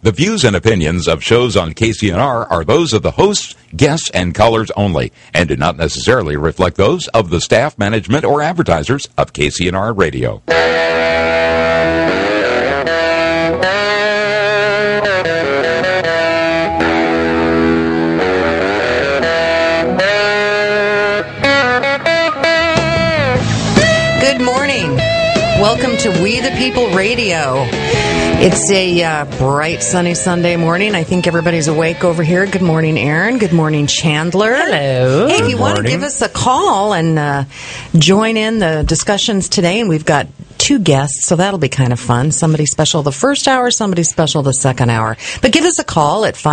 The views and opinions of shows on KCNR are those of the hosts, guests, and callers only, and do not necessarily reflect those of the staff, management, or advertisers of KCNR Radio. Good morning. Welcome to We the People Radio. It's a bright, sunny Sunday morning. I think everybody's awake over here. Good morning, Aaron. Good morning, Chandler. Hello. Hey, if you want to give us a call and join in the discussions today, and we've got two guests, so that'll be kind of fun. Somebody special the first hour, somebody special the second hour. But give us a call at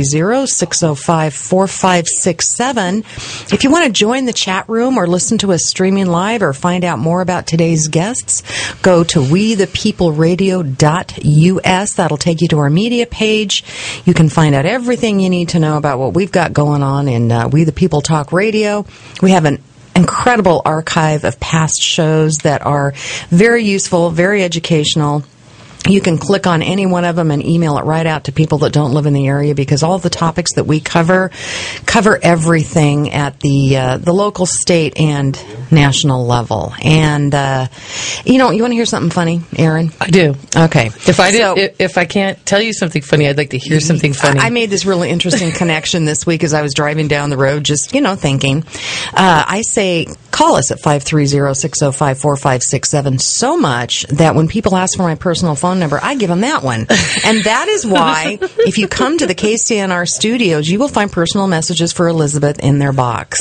530-605-4567. If you want to join the chat room or listen to us streaming live or find out more about today's guests, go to wethepeopleradio.us. That'll take you to our media page. You can find out everything you need to know about what we've got going on in We the People Talk Radio. We have an incredible archive of past shows that are very useful, very educational. You can click on any one of them and email it right out to people that don't live in the area, because all the topics that we cover everything at the local, state, and national level. And you want to hear something funny, Aaron? I do. Okay. If I can't tell you something funny, I'd like to hear something funny. I made this really interesting connection this week as I was driving down the road, just thinking. I say, call us at 530-605-4567 so much that when people ask for my personal phone number, I give them that one. And that is why, if you come to the KCNR studios, you will find personal messages for Elizabeth in their box.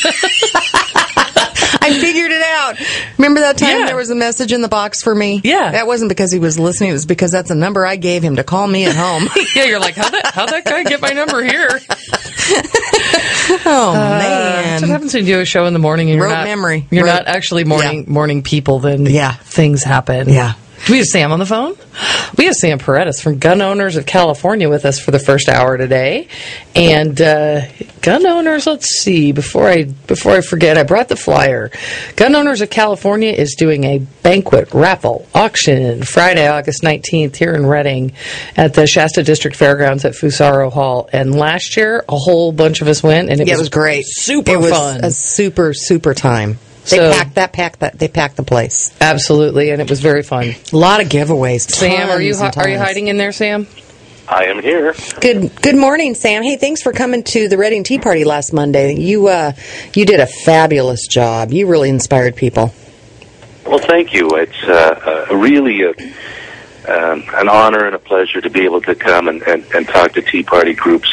I figured it out. Remember that time there was a message in the box for me? Yeah. That wasn't because he was listening. It was because that's a number I gave him to call me at home. Yeah, you're like, how'd that guy get my number here? Oh, man. That's what happens when you do a show in the morning and you're not actually morning people, then things happen. Yeah. Do we have Sam on the phone? We have Sam Paredes from Gun Owners of California with us for the first hour today. And Gun Owners, let's see, before I forget, I brought the flyer. Gun Owners of California is doing a banquet, raffle, auction Friday, August 19th here in Redding at the Shasta District Fairgrounds at Fusaro Hall. And last year, a whole bunch of us went, and it was great. Super fun. It was a super, super time. They packed the place. Absolutely, and it was very fun. A lot of giveaways. Sam, are you hiding in there, Sam? I am here. Good morning, Sam. Hey, thanks for coming to the Redding Tea Party last Monday. You did a fabulous job. You really inspired people. Well, thank you. It's really an honor and a pleasure to be able to come and talk to Tea Party groups.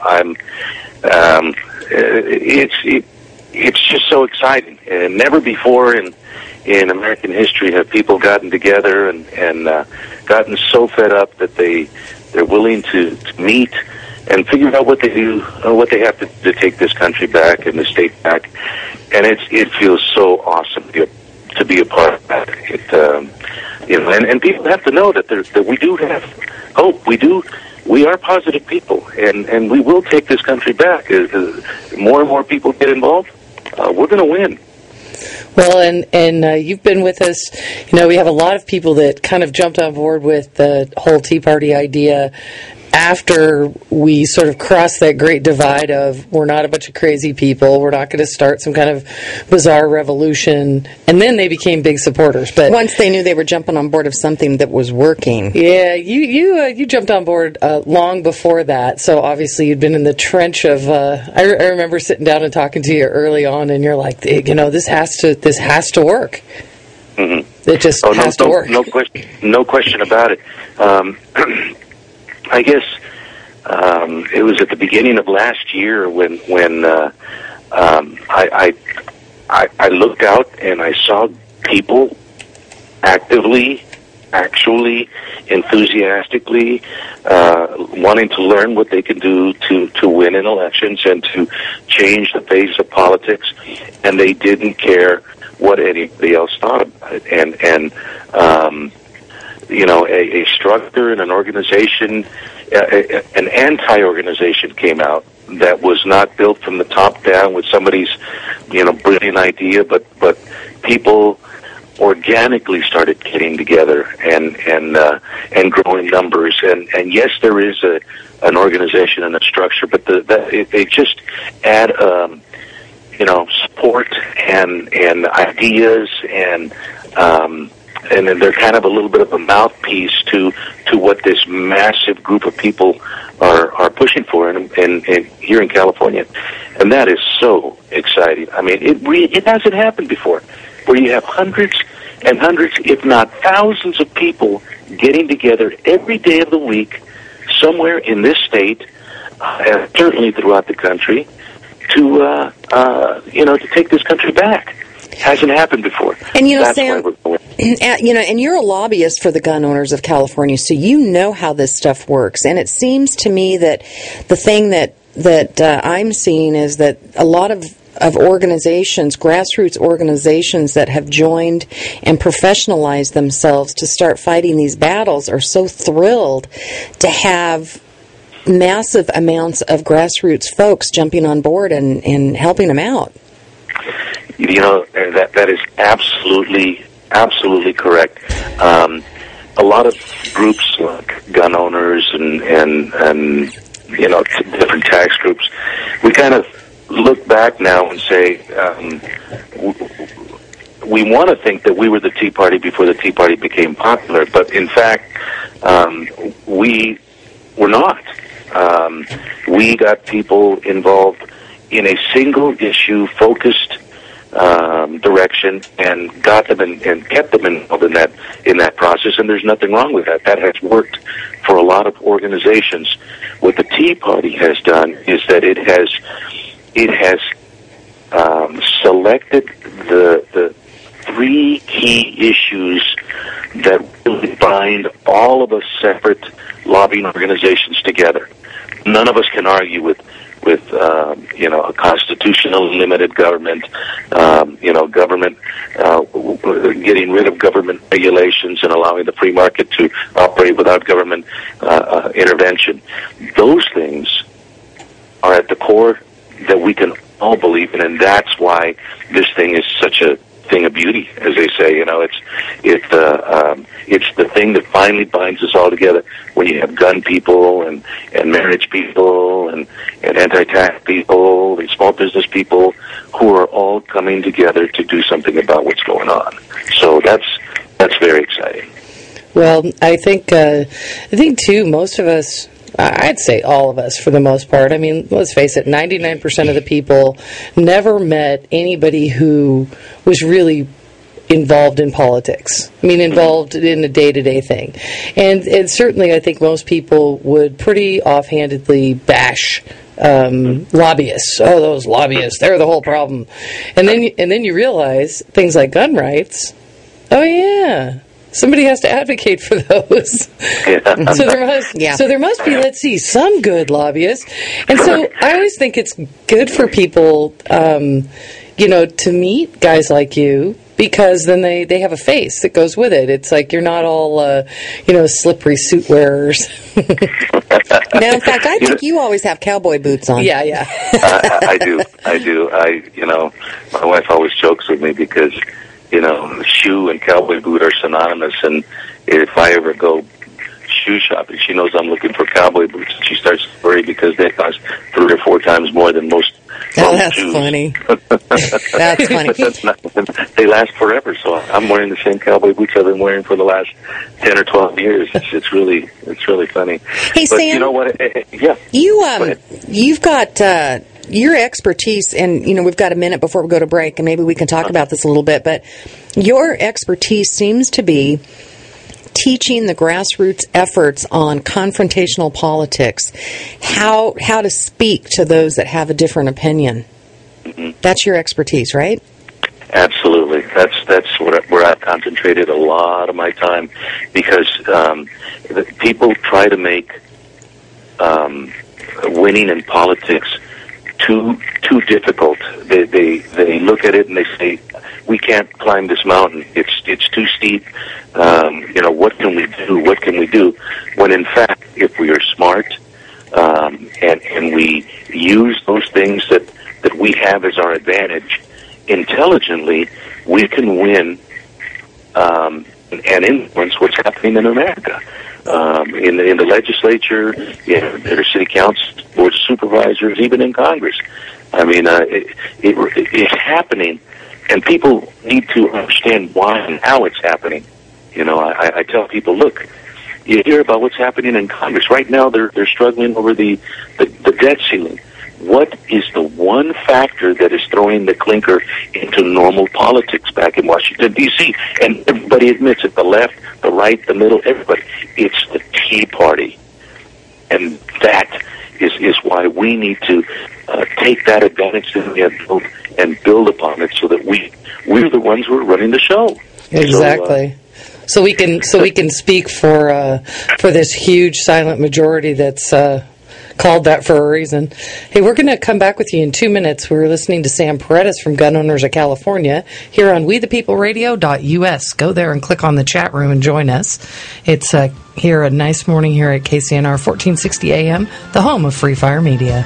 It's just so exciting. And never before in American history have people gotten together and gotten so fed up that they're willing to meet and figure out what they do, what they have to take this country back and the state back. And it feels so awesome to be a part of that. And people have to know that we do have hope. We are positive people, and we will take this country back. As more and more people get involved, we're going to win. Well, and you've been with us. We have a lot of people that kind of jumped on board with the whole Tea Party idea after we sort of crossed that great divide of we're not a bunch of crazy people, we're not going to start some kind of bizarre revolution, and then they became big supporters. But once they knew they were jumping on board of something that was working. Yeah, you jumped on board long before that, so obviously you'd been in the trench of. I remember sitting down and talking to you early on, and you're like, this has to work. Mm-hmm. It just has to work. No question about it. I guess it was at the beginning of last year when I looked out and I saw people actually, enthusiastically wanting to learn what they can do to win in elections and to change the face of politics, and they didn't care what anybody else thought about it. And a structure and an organization, an anti-organization came out that was not built from the top down with somebody's, brilliant idea, but people organically started getting together and growing numbers. And yes, there is an organization and a structure, but they just add support and ideas and then they're kind of a little bit of a mouthpiece to what this massive group of people are pushing for in here in California, and that is so exciting. I mean, it hasn't happened before, where you have hundreds and hundreds, if not thousands, of people getting together every day of the week, somewhere in this state, and certainly throughout the country, to take this country back. Hasn't happened before. And Sam, and you're a lobbyist for the gun owners of California, so you know how this stuff works. And it seems to me that the thing that I'm seeing is that a lot of organizations, grassroots organizations that have joined and professionalized themselves to start fighting these battles are so thrilled to have massive amounts of grassroots folks jumping on board and helping them out. That is absolutely correct. A lot of groups like gun owners and different tax groups, we kind of look back now and say we want to think that we were the Tea Party before the Tea Party became popular, but in fact we were not. We got people involved in a single issue focused direction and got them and kept them involved in that process, and there's nothing wrong with that. That has worked for a lot of organizations. What the Tea Party has done is that it has selected the three key issues that really bind all of us separate lobbying organizations together. None of us can argue with a constitutional limited government, government getting rid of government regulations and allowing the free market to operate without government intervention. Those things are at the core that we can all believe in, and that's why this thing is such a thing of beauty, as they say. It's the thing that finally binds us all together. When you have gun people and marriage people and anti-tax people and small business people who are all coming together to do something about what's going on. So that's very exciting. Well, I think too, most of us, I'd say all of us for the most part, I mean, let's face it, 99% of the people never met anybody who was really involved in politics. I mean, involved in a day-to-day thing. And certainly I think most people would pretty offhandedly bash lobbyists. Oh, those lobbyists, they're the whole problem. And then you realize things like gun rights, oh yeah, somebody has to advocate for those. Yeah. So there must be, let's see, some good lobbyists. And so I always think it's good for people, to meet guys like you, because then they have a face that goes with it. It's like you're not all, slippery suit wearers. No, in fact, I think you always have cowboy boots on. Yeah. I do. My wife always jokes with me because, shoe and cowboy boot are synonymous, and if I ever go shoe shopping, she knows I'm looking for cowboy boots. She starts to worry because they cost 3 or 4 times more than most. Oh, that's shoes. Funny. That's funny. They last forever, so I'm wearing the same cowboy boots I've been wearing for the last 10 or 12 years. It's really funny. Hey, but Sam, you know what? Yeah. You've got your expertise, and we've got a minute before we go to break, and maybe we can talk about this a little bit. But your expertise seems to be teaching the grassroots efforts on confrontational politics, how to speak to those that have a different opinion. Mm-hmm. That's your expertise, right? Absolutely. That's where I've concentrated a lot of my time, because people try to make winning in politics too difficult. They look at it and they say, we can't climb this mountain. It's too steep. What can we do? What can we do? When in fact, if we are smart and we use those things that we have as our advantage intelligently, we can win and influence what's happening in America. In the legislature, there are city councils, board of supervisors, even in Congress. I mean, it's happening, and people need to understand why and how it's happening. I tell people, look, you hear about what's happening in Congress right now. They're struggling over the debt ceiling. What is the one factor that is throwing the clinker into normal politics back in Washington, D.C.? And everybody admits it, the left, the right, the middle, everybody. It's the Tea Party. And that is why we need to take that advantage that we have built and build upon it so that we're the ones who are running the show. Exactly. So we can speak for this huge silent majority that's called that for a reason. Hey, we're going to come back with you in 2 minutes. We're listening to Sam Paredes from Gun Owners of California here on WeThePeopleRadio.us. Go there and click on the chat room and join us. It's here a nice morning here at KCNR 1460 AM, the home of Free Fire Media.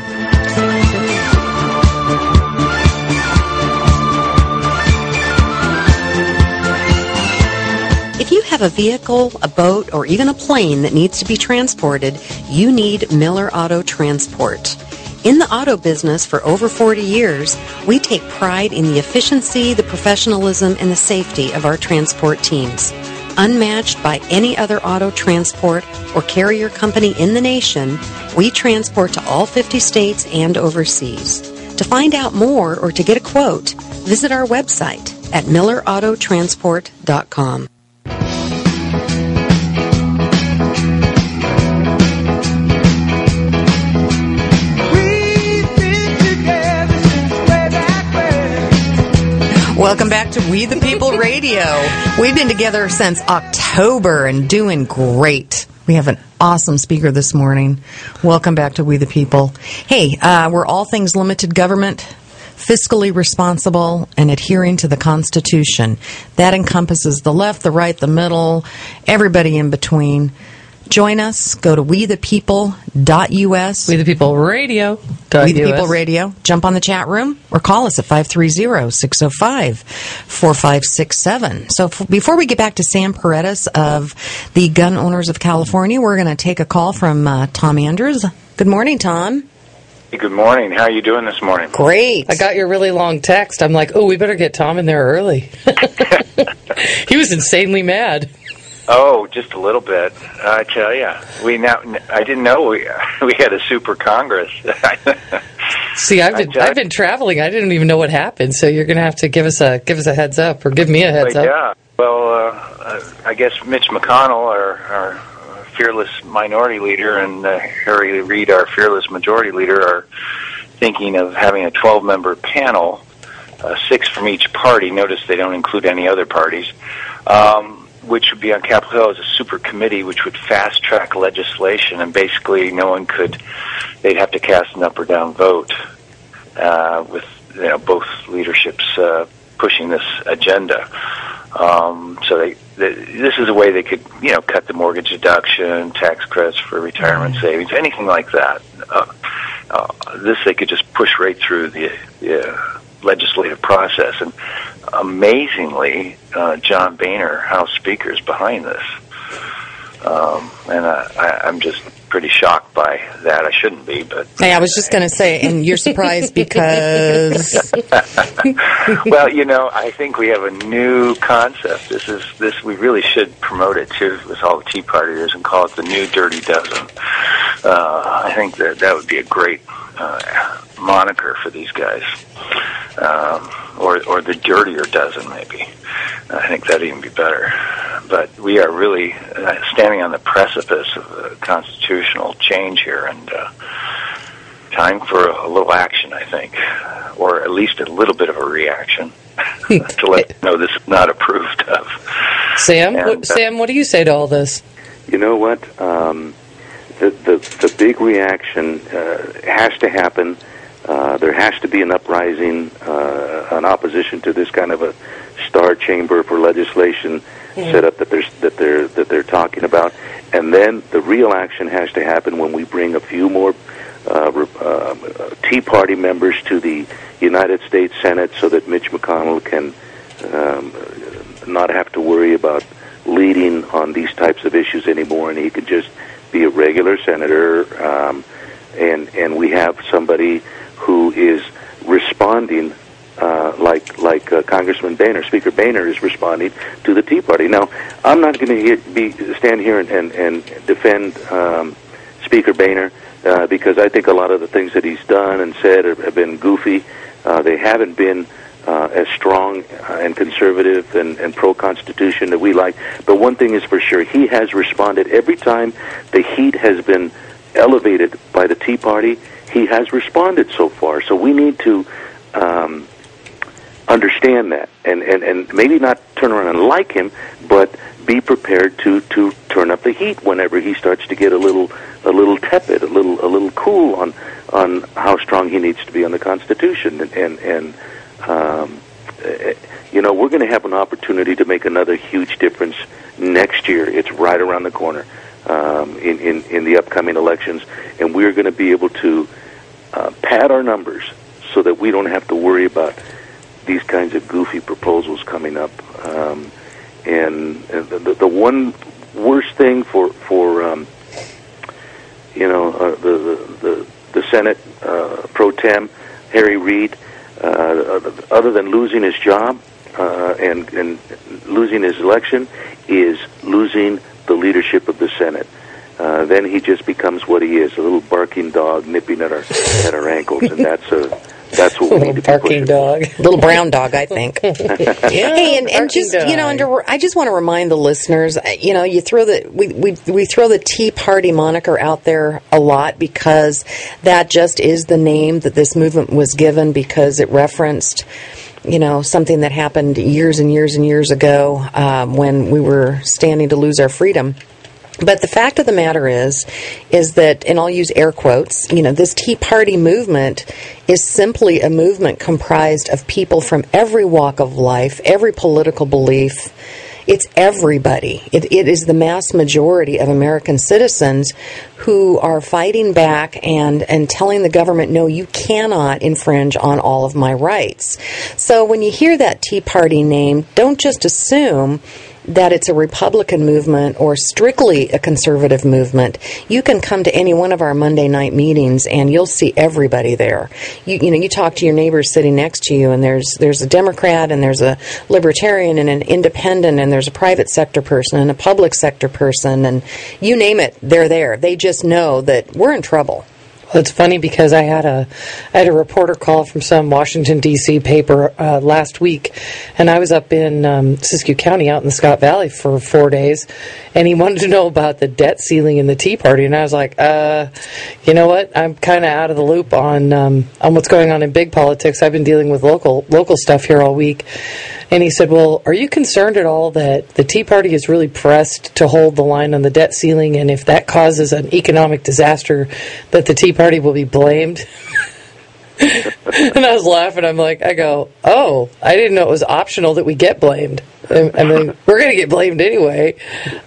If you have a vehicle, a boat, or even a plane that needs to be transported, you need Miller Auto Transport. In the auto business for over 40 years, we take pride in the efficiency, the professionalism, and the safety of our transport teams. Unmatched by any other auto transport or carrier company in the nation, we transport to all 50 states and overseas. To find out more or to get a quote, visit our website at millerautotransport.com. Welcome back to We the People Radio. We've been together since October and doing great. We have an awesome speaker this morning. Welcome back to We the People. Hey, we're all things limited government, fiscally responsible, and adhering to the Constitution. That encompasses the left, the right, the middle, everybody in between. Join us. Go to WeThePeople.us. WeThePeopleRadio.us. We the People Radio. Jump on the chat room or call us at 530-605-4567. So before we get back to Sam Paredes of the Gun Owners of California, we're going to take a call from Tom Andrews. Good morning, Tom. Hey, good morning. How are you doing this morning? Great. I got your really long text. I'm like, we better get Tom in there early. He was insanely mad. Oh, just a little bit. I tell you, I didn't know we had a super Congress. See, I've been traveling. I didn't even know what happened. So you're going to have to give us a heads up, or give me a heads up. Yeah. Well, I guess Mitch McConnell, our fearless minority leader, and Harry Reid, our fearless majority leader, are thinking of having a 12-member panel, 6 from each party. Notice they don't include any other parties. Which would be on Capitol Hill as a super committee, which would fast-track legislation, and basically they'd have to cast an up or down vote with both leaderships pushing this agenda. So this is a way they could cut the mortgage deduction, tax credits for retirement savings, anything like that. This they could just push right through the legislative process, and amazingly, John Boehner, House Speaker, is behind this, and I'm just pretty shocked by that. I shouldn't be, but hey, I was just going to say, and you're surprised because well, I think we have a new concept. This we really should promote it too with all the Tea Partiers and call it the new Dirty Dozen. I think that would be a great moniker for these guys, or the Dirtier Dozen, maybe. I think that'd even be better. But we are really standing on the precipice of a constitutional change here, and time for a little action, I think, or at least a little bit of a reaction to let them know this is not approved of. Sam, Sam, what do you say to all this? You know what? The big reaction has to happen. There has to be an uprising, an opposition to this kind of a star chamber for legislation set up that they're talking about, and then the real action has to happen when we bring a few more Tea Party members to the United States Senate, so that Mitch McConnell can not have to worry about leading on these types of issues anymore, and he could just be a regular senator, and we have somebody who is responding like Congressman Boehner, Speaker Boehner is responding to the Tea Party. Now, I'm not going to stand here and defend Speaker Boehner because I think a lot of the things that he's done and said have been goofy. They haven't been as strong and conservative and pro-Constitution that we like. But one thing is for sure, he has responded every time the heat has been elevated by the Tea Party. He has responded so far. So we need to understand that and maybe not turn around and like him, but be prepared to turn up the heat whenever he starts to get a little tepid, a little cool on how strong he needs to be on the Constitution. And you know, we're going to have an opportunity to make another huge difference next year. It's right around the corner in the upcoming elections, and we're going to be able to pad our numbers so that we don't have to worry about these kinds of goofy proposals coming up. And the one worst thing for you know, the Senate pro tem, Harry Reid, other than losing his job and losing his election, is losing the leadership of the Senate. Then he just becomes what he is, a little barking dog nipping at our ankles, and that's what we need to be barking dog. Little brown dog, I think. Yeah, hey, and just dog. you know, I just want to remind the listeners, you know, you throw we throw the Tea Party moniker out there a lot because that just is the name that this movement was given, because it referenced, you know, something that happened years and years and years ago when we were standing to lose our freedom. But the fact of the matter is that, and I'll use air quotes, you know, this Tea Party movement is simply a movement comprised of people from every walk of life, every political belief. It's everybody. It is the mass majority of American citizens who are fighting back and telling the government, no, you cannot infringe on all of my rights. So when you hear that Tea Party name, don't just assume that it's a Republican movement or strictly a conservative movement. You can come to any one of our Monday night meetings and you'll see everybody there. You know, you talk to your neighbors sitting next to you, and there's a Democrat, and there's a Libertarian, and an Independent, and there's a private sector person and a public sector person, and you name it, they're there. They just know that we're in trouble. Well, it's funny because I had a reporter call from some Washington, D.C. paper last week, and I was up in Siskiyou County out in the Scott Valley for 4 days, and he wanted to know about the debt ceiling in the Tea Party, and I was like, you know what, I'm kind of out of the loop on what's going on in big politics. I've been dealing with local stuff here all week. And he said, well, are you concerned at all that the Tea Party is really pressed to hold the line on the debt ceiling, and if that causes an economic disaster, that the Tea Party will be blamed? And I was laughing. I go, oh, I didn't know it was optional that we get blamed. I mean, we're going to get blamed anyway.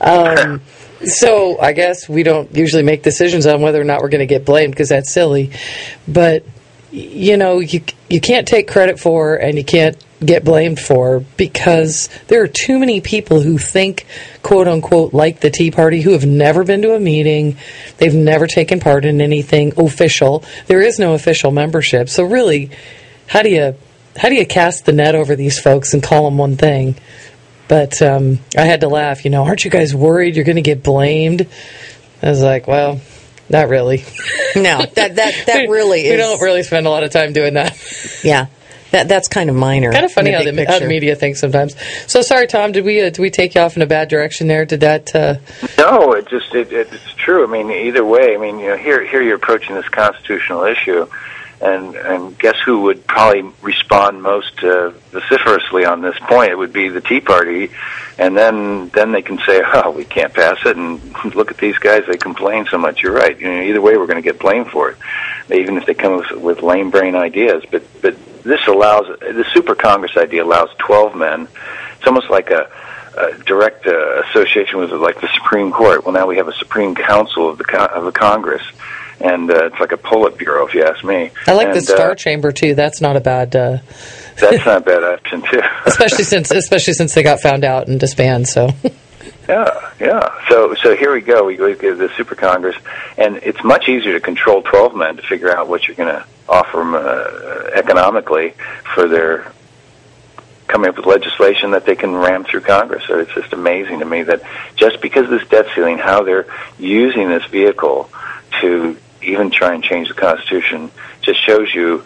So I guess we don't usually make decisions on whether or not we're going to get blamed, because that's silly. But, you know, you can't take credit for, and you can't get blamed for, because there are too many people who think, quote unquote, like the Tea Party, who have never been to a meeting. They've never taken part in anything official. There is no official membership. So really, how do you cast the net over these folks and call them one thing? But I had to laugh. You know, aren't you guys worried you're going to get blamed? I was like, well, not really. No, that really is. We don't really spend a lot of time doing that. Yeah. That's kind of minor. Kind of funny how the media thinks sometimes. So sorry, Tom. Did we take you off in a bad direction there? Did that? No, it's true. I mean, either way. I mean, you know, here you're approaching this constitutional issue, and guess who would probably respond most vociferously on this point? It would be the Tea Party, and then they can say, oh, we can't pass it, and look at these guys, they complain so much. You're right. You know, either way, we're going to get blamed for it, even if they come with lame brain ideas. But this allows, the Super Congress idea allows 12 men. It's almost like a direct association with like the Supreme Court. Well, now we have a Supreme Council of the Congress, and it's like a Politburo, if you ask me. I like the Star Chamber too. That's not a bad. That's not a bad option too. especially since they got found out and disbanded. So. Yeah. So here we go. We go to the Super Congress, and it's much easier to control 12 men to figure out what you're going to offer them economically for their coming up with legislation that they can ram through Congress. So it's just amazing to me that just because of this debt ceiling, how they're using this vehicle to even try and change the Constitution just shows you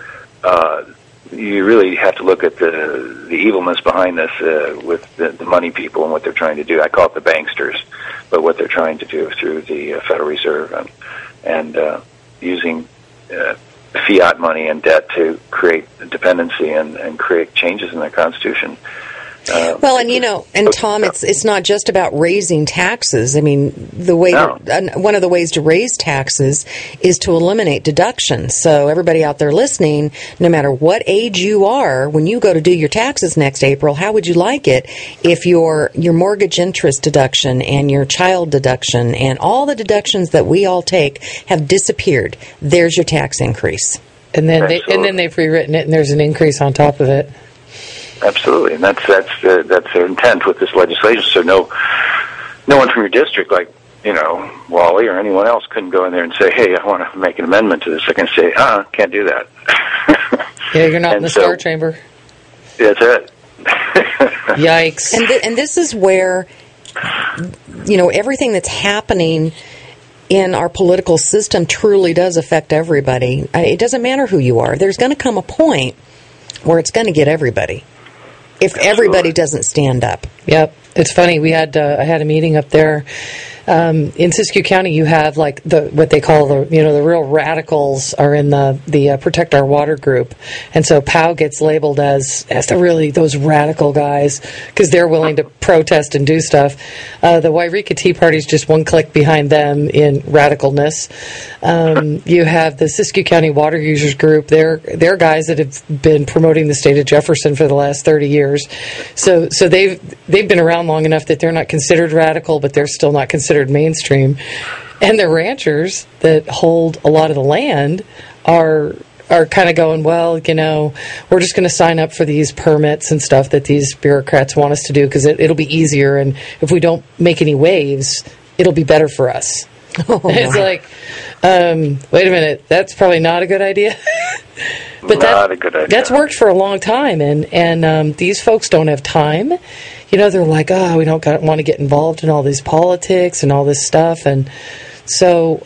you really have to look at the evilness behind this with the money people and what they're trying to do. I call it the banksters, but what they're trying to do through the Federal Reserve and using fiat money and debt to create dependency and create changes in their Constitution. Well, and Tom, it's not just about raising taxes. I mean, one of the ways to raise taxes is to eliminate deductions. So everybody out there listening, no matter what age you are, when you go to do your taxes next April, how would you like it if your mortgage interest deduction and your child deduction and all the deductions that we all take have disappeared? There's your tax increase. And then they've rewritten it, and there's an increase on top of it. Absolutely, and that's their intent with this legislation. So no one from your district, like Wally or anyone else, couldn't go in there and say, "Hey, I want to make an amendment to this." They're going to say, can't do that." Yeah, you're not in the Star Chamber. That's it. Yikes! And this is where everything that's happening in our political system truly does affect everybody. It doesn't matter who you are. There's going to come a point where it's going to get everybody. If everybody doesn't stand up. Yep. It's funny. I had a meeting up there in Siskiyou County. You have like what they call the real radicals are in the Protect Our Water group, and so POW gets labeled as those radical guys because they're willing to protest and do stuff. The Wairika Tea Party is just one click behind them in radicalness. You have the Siskiyou County Water Users Group. They're guys that have been promoting the state of Jefferson for the last 30 years. So they've been around long enough that they're not considered radical, but they're still not considered mainstream. And the ranchers that hold a lot of the land are kind of going, well, we're just going to sign up for these permits and stuff that these bureaucrats want us to do because it'll be easier, and if we don't make any waves, it'll be better for us. It's like, wait a minute, that's probably not a good idea. But not a good idea. That's worked for a long time, and these folks don't have time. They're like, we don't want to get involved in all these politics and all this stuff. And so,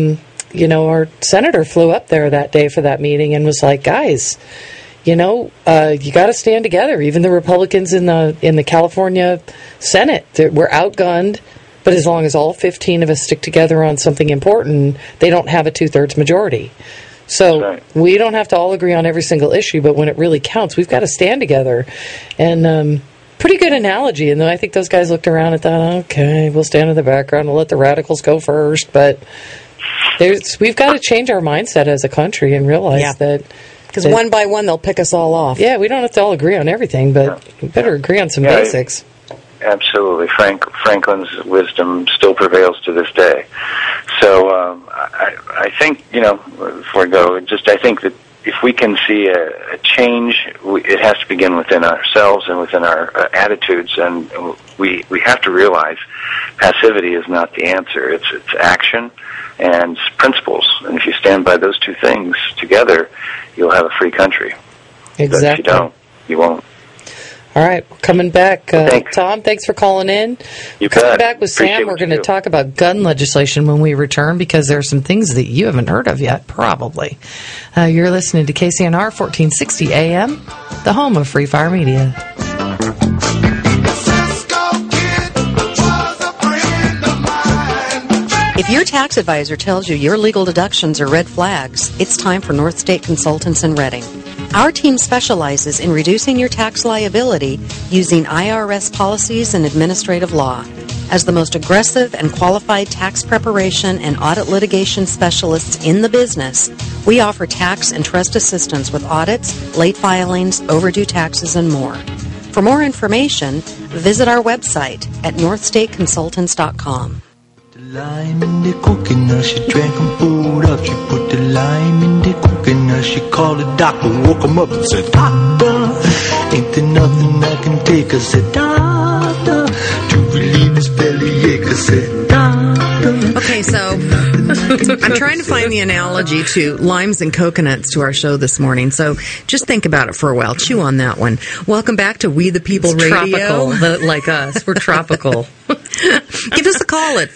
our senator flew up there that day for that meeting and was like, guys, you got to stand together. Even the Republicans in the California Senate, we're outgunned. But as long as all 15 of us stick together on something important, they don't have a 2/3 majority. So we don't have to all agree on every single issue, but when it really counts, we've got to stand together. And pretty good analogy. And then I think those guys looked around and thought, okay, we'll stand in the background. We'll let the radicals go first. But we've got to change our mindset as a country and realize that. Because one by one, they'll pick us all off. Yeah, we don't have to all agree on everything, but we better agree on some basics. Absolutely. Franklin's wisdom still prevails to this day. So I think, before I go, I think that if we can see a change, it has to begin within ourselves and within our attitudes, and we have to realize passivity is not the answer. It's action and principles, and if you stand by those two things together, you'll have a free country. Exactly. But if you don't, you won't. All right, we're coming back. Tom, thanks for calling in. Coming back with Sam, we're going to talk about gun legislation when we return because there are some things that you haven't heard of yet, probably. You're listening to KCNR 1460 AM, the home of Free Fire Media. If your tax advisor tells you your legal deductions are red flags, it's time for North State Consultants in Reading. Our team specializes in reducing your tax liability using IRS policies and administrative law. As the most aggressive and qualified tax preparation and audit litigation specialists in the business, we offer tax and trust assistance with audits, late filings, overdue taxes, and more. For more information, visit our website at northstateconsultants.com. The lime in the coconut, she drank and pulled up, she called a doctor, woke him up and said, "Doctor, ain't there nothing I can take?" I said, "Doctor, to relieve his bellyache." I said, "Doctor." Okay, so I'm trying to find the analogy to limes and coconuts to our show this morning. So just think about it for a while. Chew on that one. Welcome back to We the People Radio. Tropical, like us. We're tropical. Give us a call at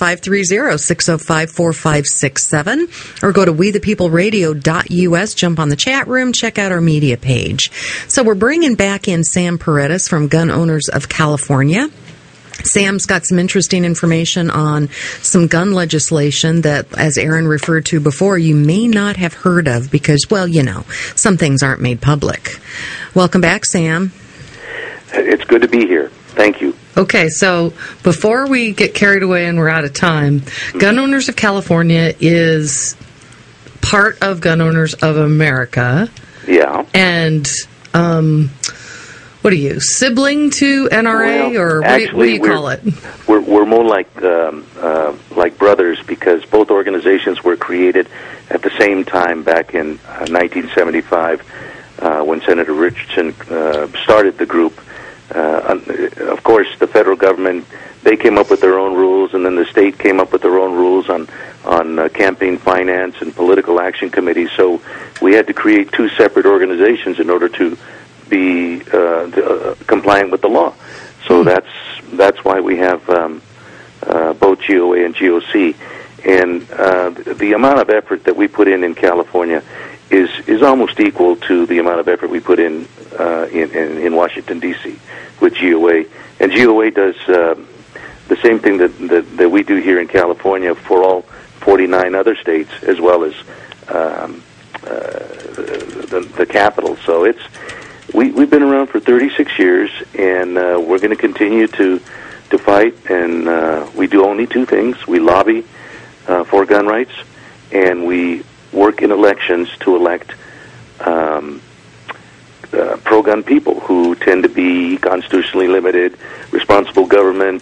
530-605-4567 or go to wethepeopleradio.us, jump on the chat room, check out our media page. So we're bringing back in Sam Paredes from Gun Owners of California. Sam's got some interesting information on some gun legislation that, as Aaron referred to before, you may not have heard of because, well, you know, some things aren't made public. Welcome back, Sam. It's good to be here. Thank you. Okay, so before we get carried away and we're out of time, Gun Owners of California is part of Gun Owners of America. Yeah. And what are you, sibling to NRA, Well, or what do you call it? We're more like brothers because both organizations were created at the same time back in 1975 when Senator Richardson started the group. Of course, the federal government, they came up with their own rules, and then the state came up with their own rules on campaign finance and political action committees. So we had to create two separate organizations in order to be compliant with the law. So that's why we have both GOA and GOC. And the amount of effort that we put in California is almost equal to the amount of effort we put in Washington, D.C. with GOA. And GOA does the same thing that we do here in California for all 49 other states, as well as the capital. So we've been around for 36 years, and we're going to continue to fight. And we do only two things: we lobby for gun rights, and we work in elections to elect pro-gun people who tend to be constitutionally limited, responsible government,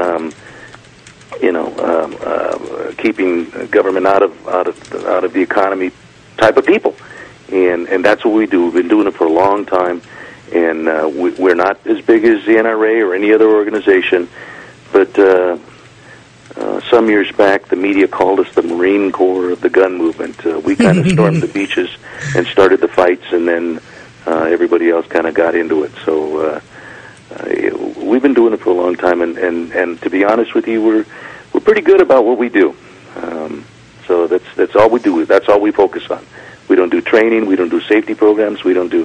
keeping government out of the economy type of people. And that's what we do. We've been doing it for a long time, and we're not as big as the NRA or any other organization, but some years back, the media called us the Marine Corps of the gun movement. We kind of stormed the beaches and started the fights, and then everybody else kind of got into it. So we've been doing it for a long time, and to be honest with you, we're pretty good about what we do. So that's all we do. That's all we focus on. We don't do training. We don't do safety programs. We don't do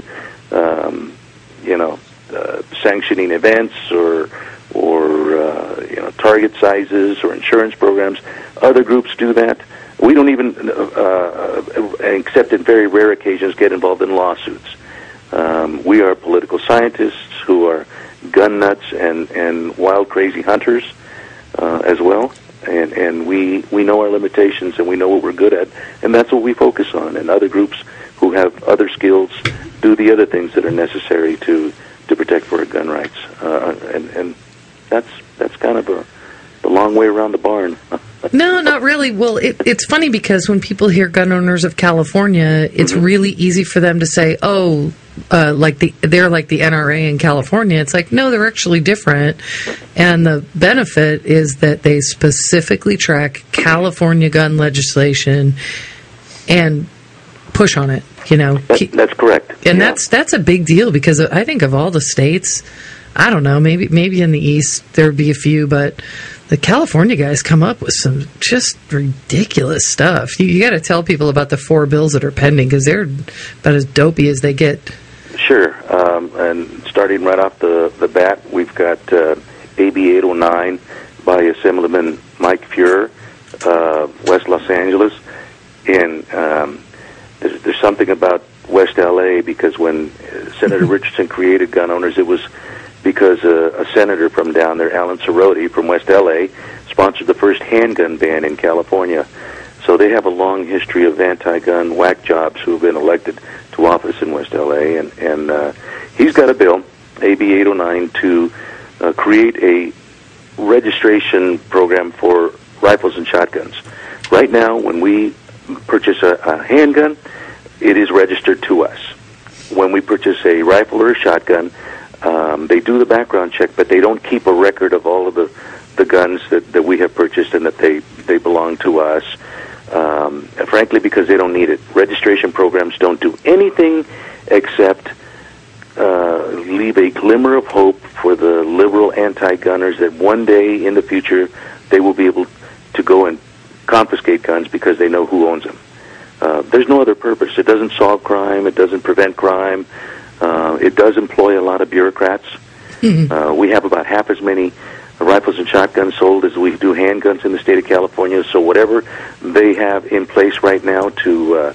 sanctioning events or target sizes or insurance programs. Other groups do that. We don't even, except in very rare occasions, get involved in lawsuits. We are political scientists who are gun nuts and wild, crazy hunters as well. And we know our limitations, and we know what we're good at, and that's what we focus on. And other groups who have other skills do the other things that are necessary to protect for our gun rights. And that's kind of the long way around the barn. No, not really. Well, it's funny because when people hear Gun Owners of California, it's really easy for them to say, "Oh, they're like the NRA in California." It's like, no, they're actually different. And the benefit is that they specifically track California gun legislation and push on it. That's correct. And that's a big deal because I think of all the states, I don't know, maybe in the East there would be a few, but the California guys come up with some just ridiculous stuff. You got to tell people about the 4 bills that are pending because they're about as dopey as they get. Sure. And starting right off the bat, we've got AB 809 by Assemblyman Mike Fuhrer, West Los Angeles. And there's something about West L.A. because when Senator Richardson created Gun Owners, it was because a senator from down there, Alan Cerroti from West L.A., sponsored the first handgun ban in California. So they have a long history of anti-gun whack jobs who have been elected to office in West L.A. And he's got a bill, AB 809, to create a registration program for rifles and shotguns. Right now, when we purchase a handgun, it is registered to us. When we purchase a rifle or a shotgun, they do the background check, but they don't keep a record of all of the guns that we have purchased and that they belong to us, frankly, because they don't need it. Registration programs don't do anything except leave a glimmer of hope for the liberal anti-gunners that one day in the future they will be able to go and confiscate guns because they know who owns them. There's no other purpose. It doesn't solve crime. It doesn't prevent crime. It does employ a lot of bureaucrats. Mm-hmm. We have about half as many rifles and shotguns sold as we do handguns in the state of California. So whatever they have in place right now to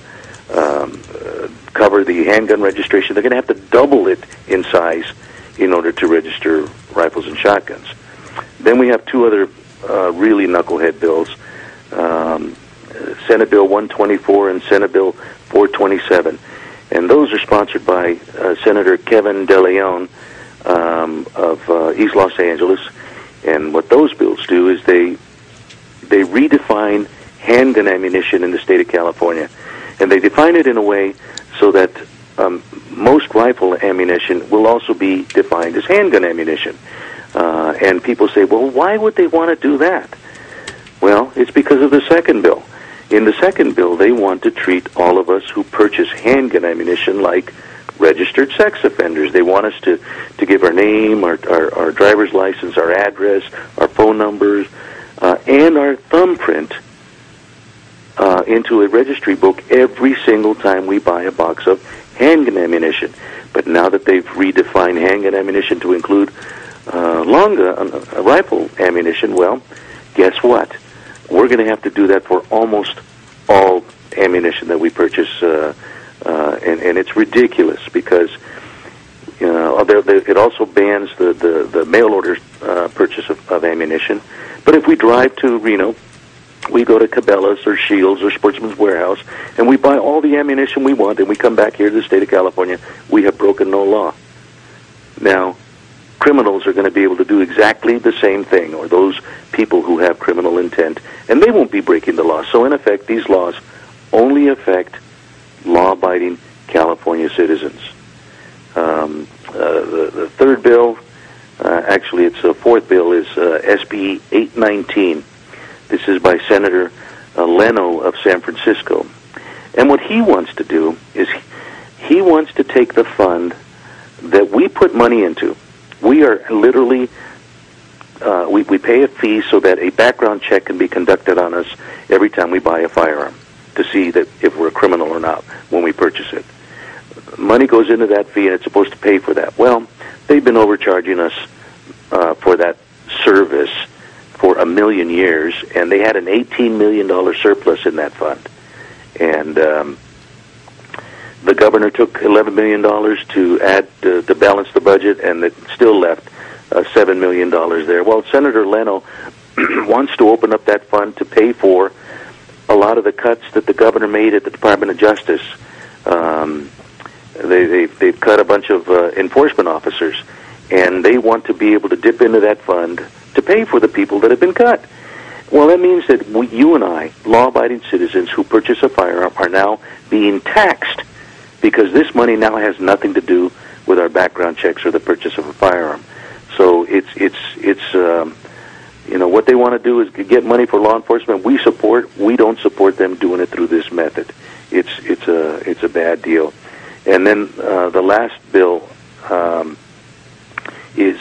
cover the handgun registration, they're going to have to double it in size in order to register rifles and shotguns. Then we have two other really knucklehead bills, Senate Bill 124 and Senate Bill 427. And those are sponsored by Senator Kevin DeLeon of East Los Angeles. And what those bills do is they redefine handgun ammunition in the state of California. And they define it in a way so that most rifle ammunition will also be defined as handgun ammunition. And people say, well, why would they want to do that? Well, it's because of the second bill. In the second bill, they want to treat all of us who purchase handgun ammunition like registered sex offenders. They want us to give our name, our driver's license, our address, our phone numbers, and our thumbprint into a registry book every single time we buy a box of handgun ammunition. But now that they've redefined handgun ammunition to include rifle ammunition, well, guess what? We're going to have to do that for almost all ammunition that we purchase, and it's ridiculous because it also bans the mail order purchase of ammunition. But if we drive to Reno, we go to Cabela's or Shields or Sportsman's Warehouse, and we buy all the ammunition we want, and we come back here to the state of California, we have broken no law. Now, criminals are going to be able to do exactly the same thing, or those people who have criminal intent, and they won't be breaking the law. So, in effect, these laws only affect law-abiding California citizens. The third bill, actually it's the fourth bill, is SB 819. This is by Senator Leno of San Francisco. And what he wants to do is he wants to take the fund that we put money into. We are literally, we pay a fee so that a background check can be conducted on us every time we buy a firearm to see that if we're a criminal or not when we purchase it. Money goes into that fee, and it's supposed to pay for that. Well, they've been overcharging us for that service for 1 million years, and they had an $18 million surplus in that fund. And the governor took $11 million to add to balance the budget, and it still left $7 million there. Well, Senator Leno wants to open up that fund to pay for a lot of the cuts that the governor made at the Department of Justice. They've cut a bunch of enforcement officers, and they want to be able to dip into that fund to pay for the people that have been cut. Well, that means that you and I, law-abiding citizens who purchase a firearm, are now being taxed because this money now has nothing to do with our background checks or the purchase of a firearm. So it's what they want to do is get money for law enforcement. We don't support them doing it through this method. It's a bad deal. And then the last bill is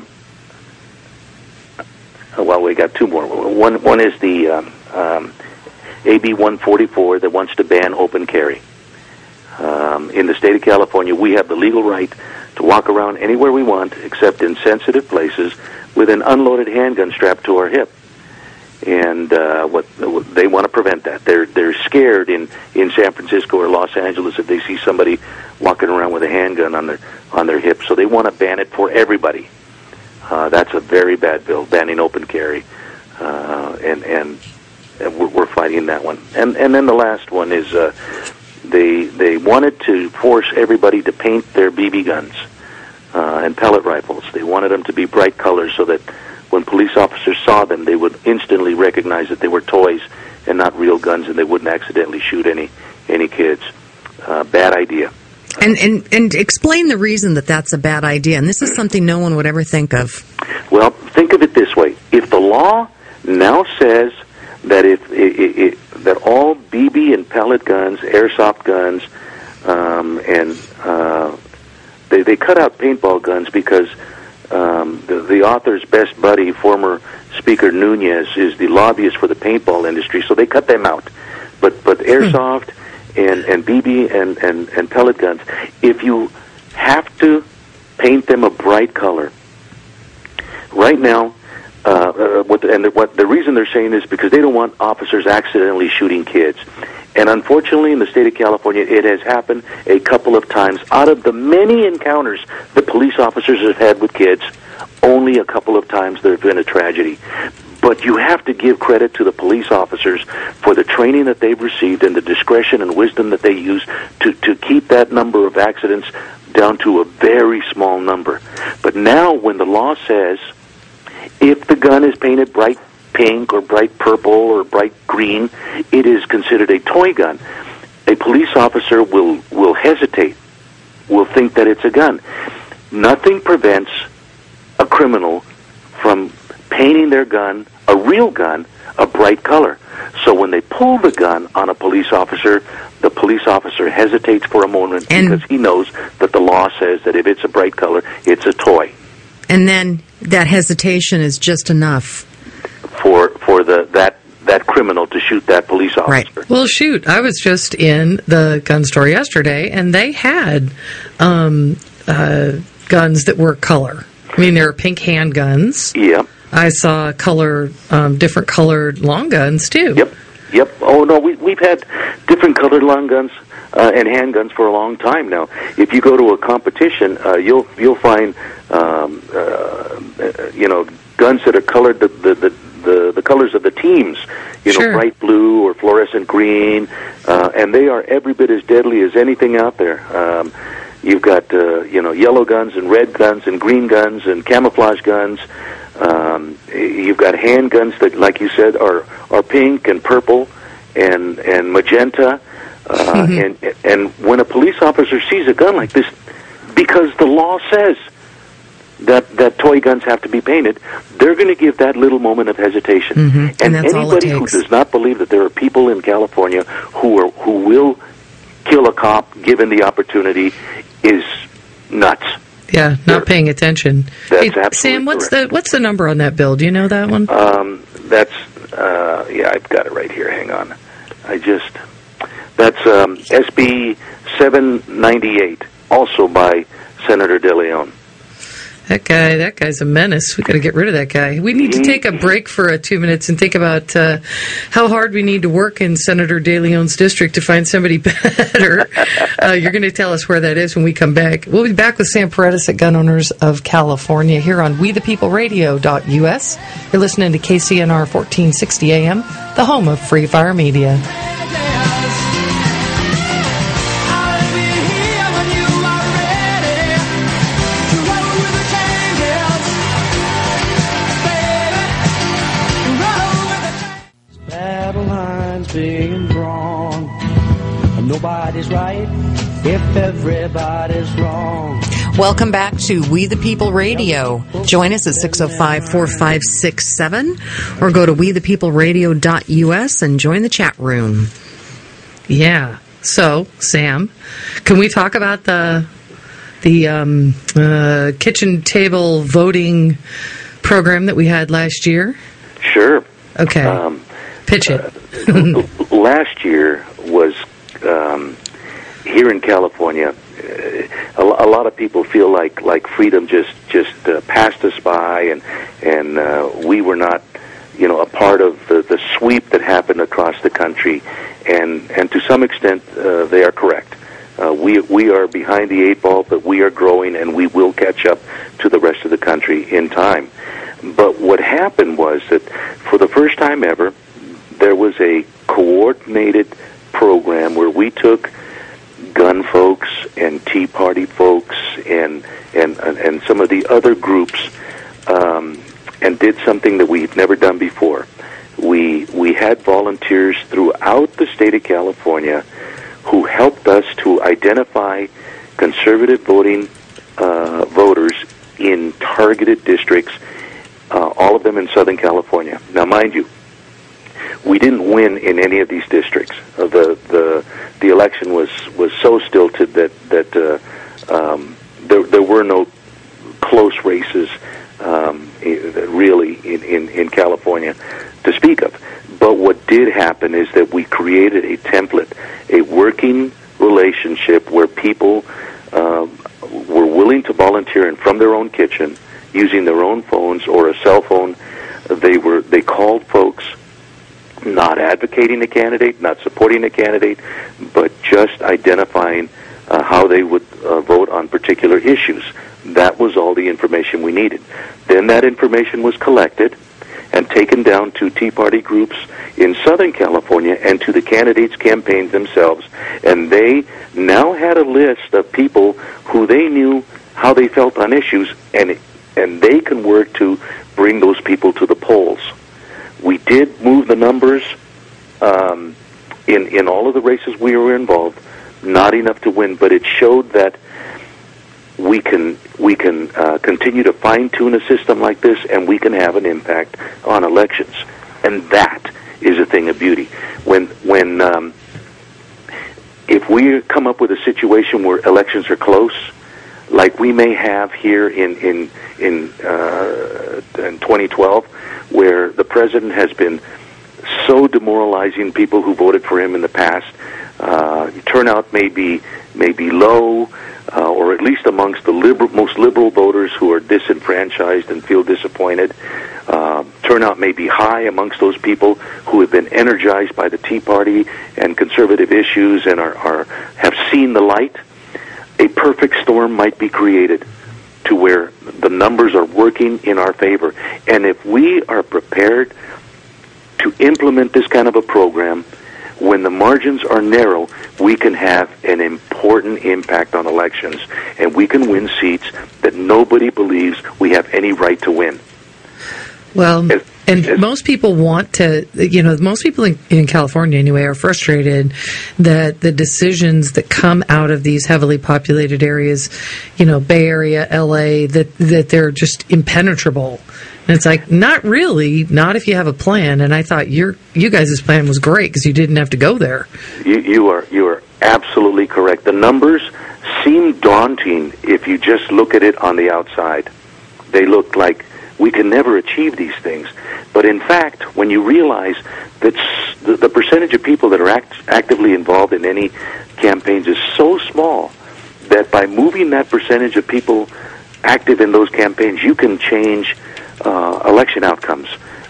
well, we got two more. One is the AB 144 that wants to ban open carry. In the state of California, we have the legal right to walk around anywhere we want, except in sensitive places, with an unloaded handgun strapped to our hip. And what they want to prevent that. They're scared in San Francisco or Los Angeles if they see somebody walking around with a handgun on their hip. So they want to ban it for everybody. That's a very bad bill, banning open carry, and we're fighting that one. And then the last one is they wanted to force everybody to paint their BB guns and pellet rifles. They wanted them to be bright colors so that when police officers saw them, they would instantly recognize that they were toys and not real guns, and they wouldn't accidentally shoot any kids. bad idea. And explain the reason that that's a bad idea. And this is something no one would ever think of. Well, think of it this way: if the law now says that that all BB and pellet guns, airsoft guns, they cut out paintball guns because the author's best buddy, former Speaker Nunez, is the lobbyist for the paintball industry, so they cut them out. But airsoft and BB and pellet guns, if you have to paint them a bright color, right now, what the reason they're saying is because they don't want officers accidentally shooting kids. And unfortunately, in the state of California, it has happened a couple of times. Out of the many encounters the police officers have had with kids, only a couple of times there have been a tragedy. But you have to give credit to the police officers for the training that they've received and the discretion and wisdom that they use to keep that number of accidents down to a very small number. But now, when the law says if the gun is painted bright pink or bright purple or bright green, it is considered a toy gun. A police officer will hesitate, will think that it's a gun. Nothing prevents a criminal from painting their gun, a real gun, a bright color. So when they pull the gun on a police officer, the police officer hesitates for a moment because he knows that the law says that if it's a bright color, it's a toy. And then that hesitation is just enough for that criminal to shoot that police officer. Right. Well, shoot, I was just in the gun store yesterday, and they had guns that were color. I mean, there were pink handguns. Yeah. I saw different colored long guns too. Yep. Oh no, we've had different colored long guns and handguns for a long time now. If you go to a competition, you'll find guns that are colored the colors of the teams. Sure. Bright blue or fluorescent green, and they are every bit as deadly as anything out there. You've got yellow guns and red guns and green guns and camouflage guns. You've got handguns that, like you said, are pink and purple and magenta. And when a police officer sees a gun like this, because the law says that toy guns have to be painted, they're going to give that little moment of hesitation. Mm-hmm. And that's anybody who does not believe that there are people in California who will kill a cop given the opportunity is nuts. Yeah, not paying attention. That's hey, Sam, what's the number on that bill? Do you know that one? That's I've got it right here. Hang on. That's SB 798, also by Senator De Leon. That guy's a menace. We got to get rid of that guy. We need to take a break for 2 minutes and think about how hard we need to work in Senator De Leon's district to find somebody better. You're going to tell us where that is when we come back. We'll be back with Sam Paredes at Gun Owners of California here on WeThePeopleRadio.us. You're listening to KCNR 1460 AM, the home of Free Fire Media. Being wrong. Nobody's right if everybody's wrong. Welcome back to We the People Radio. Join us at 605-4567 or go to WeThePeopleRadio.us and join the chat room. Yeah. So, Sam, can we talk about the kitchen table voting program that we had last year? Sure. Okay. Pitch it. Last year was here in California. A lot of people feel like freedom just passed us by, and we were not, a part of the sweep that happened across the country. And to some extent, they are correct. We are behind the eight ball, but we are growing, and we will catch up to the rest of the country in time. But what happened was that for the first time ever, there was a coordinated program where we took gun folks and Tea Party folks and some of the other groups and did something that we've never done before. We had volunteers throughout the state of California who helped us us to identify conservative voting voters in targeted districts, all of them in Southern California. Now, mind you, we didn't win in any of these districts. The election was so stilted that there were no close races really in California to speak of. But what did happen is that we created a template, a working relationship where people were willing to volunteer and from their own kitchen, using their own phones or a cell phone. They called folks, not advocating a candidate, not supporting a candidate, but just identifying how they would vote on particular issues. That was all the information we needed. Then that information was collected and taken down to Tea Party groups in Southern California and to the candidates' campaigns themselves, and they now had a list of people who they knew how they felt on issues, and they can work to bring those people to the polls. We did move the numbers in all of the races we were involved, not enough to win, but it showed that we can continue to fine-tune a system like this, and we can have an impact on elections. And that is a thing of beauty. If we come up with a situation where elections are close, like we may have here in 2012, where the president has been so demoralizing people who voted for him in the past, turnout may be low, or at least amongst the most liberal voters who are disenfranchised and feel disappointed. Turnout may be high amongst those people who have been energized by the Tea Party and conservative issues and have seen the light. A perfect storm might be created to where the numbers are working in our favor. And if we are prepared to implement this kind of a program, when the margins are narrow, we can have an important impact on elections, and we can win seats that nobody believes we have any right to win. Well, and most people want to, most people in California anyway are frustrated that the decisions that come out of these heavily populated areas, Bay Area, LA, that they're just impenetrable. And it's like, not really, not if you have a plan. And I thought you guys' plan was great because you didn't have to go there. You are absolutely correct. The numbers seem daunting if you just look at it on the outside. They look like we can never achieve these things. But in fact, when you realize that the percentage of people that are actively involved in any campaigns is so small that by moving that percentage of people active in those campaigns, you can change election outcomes.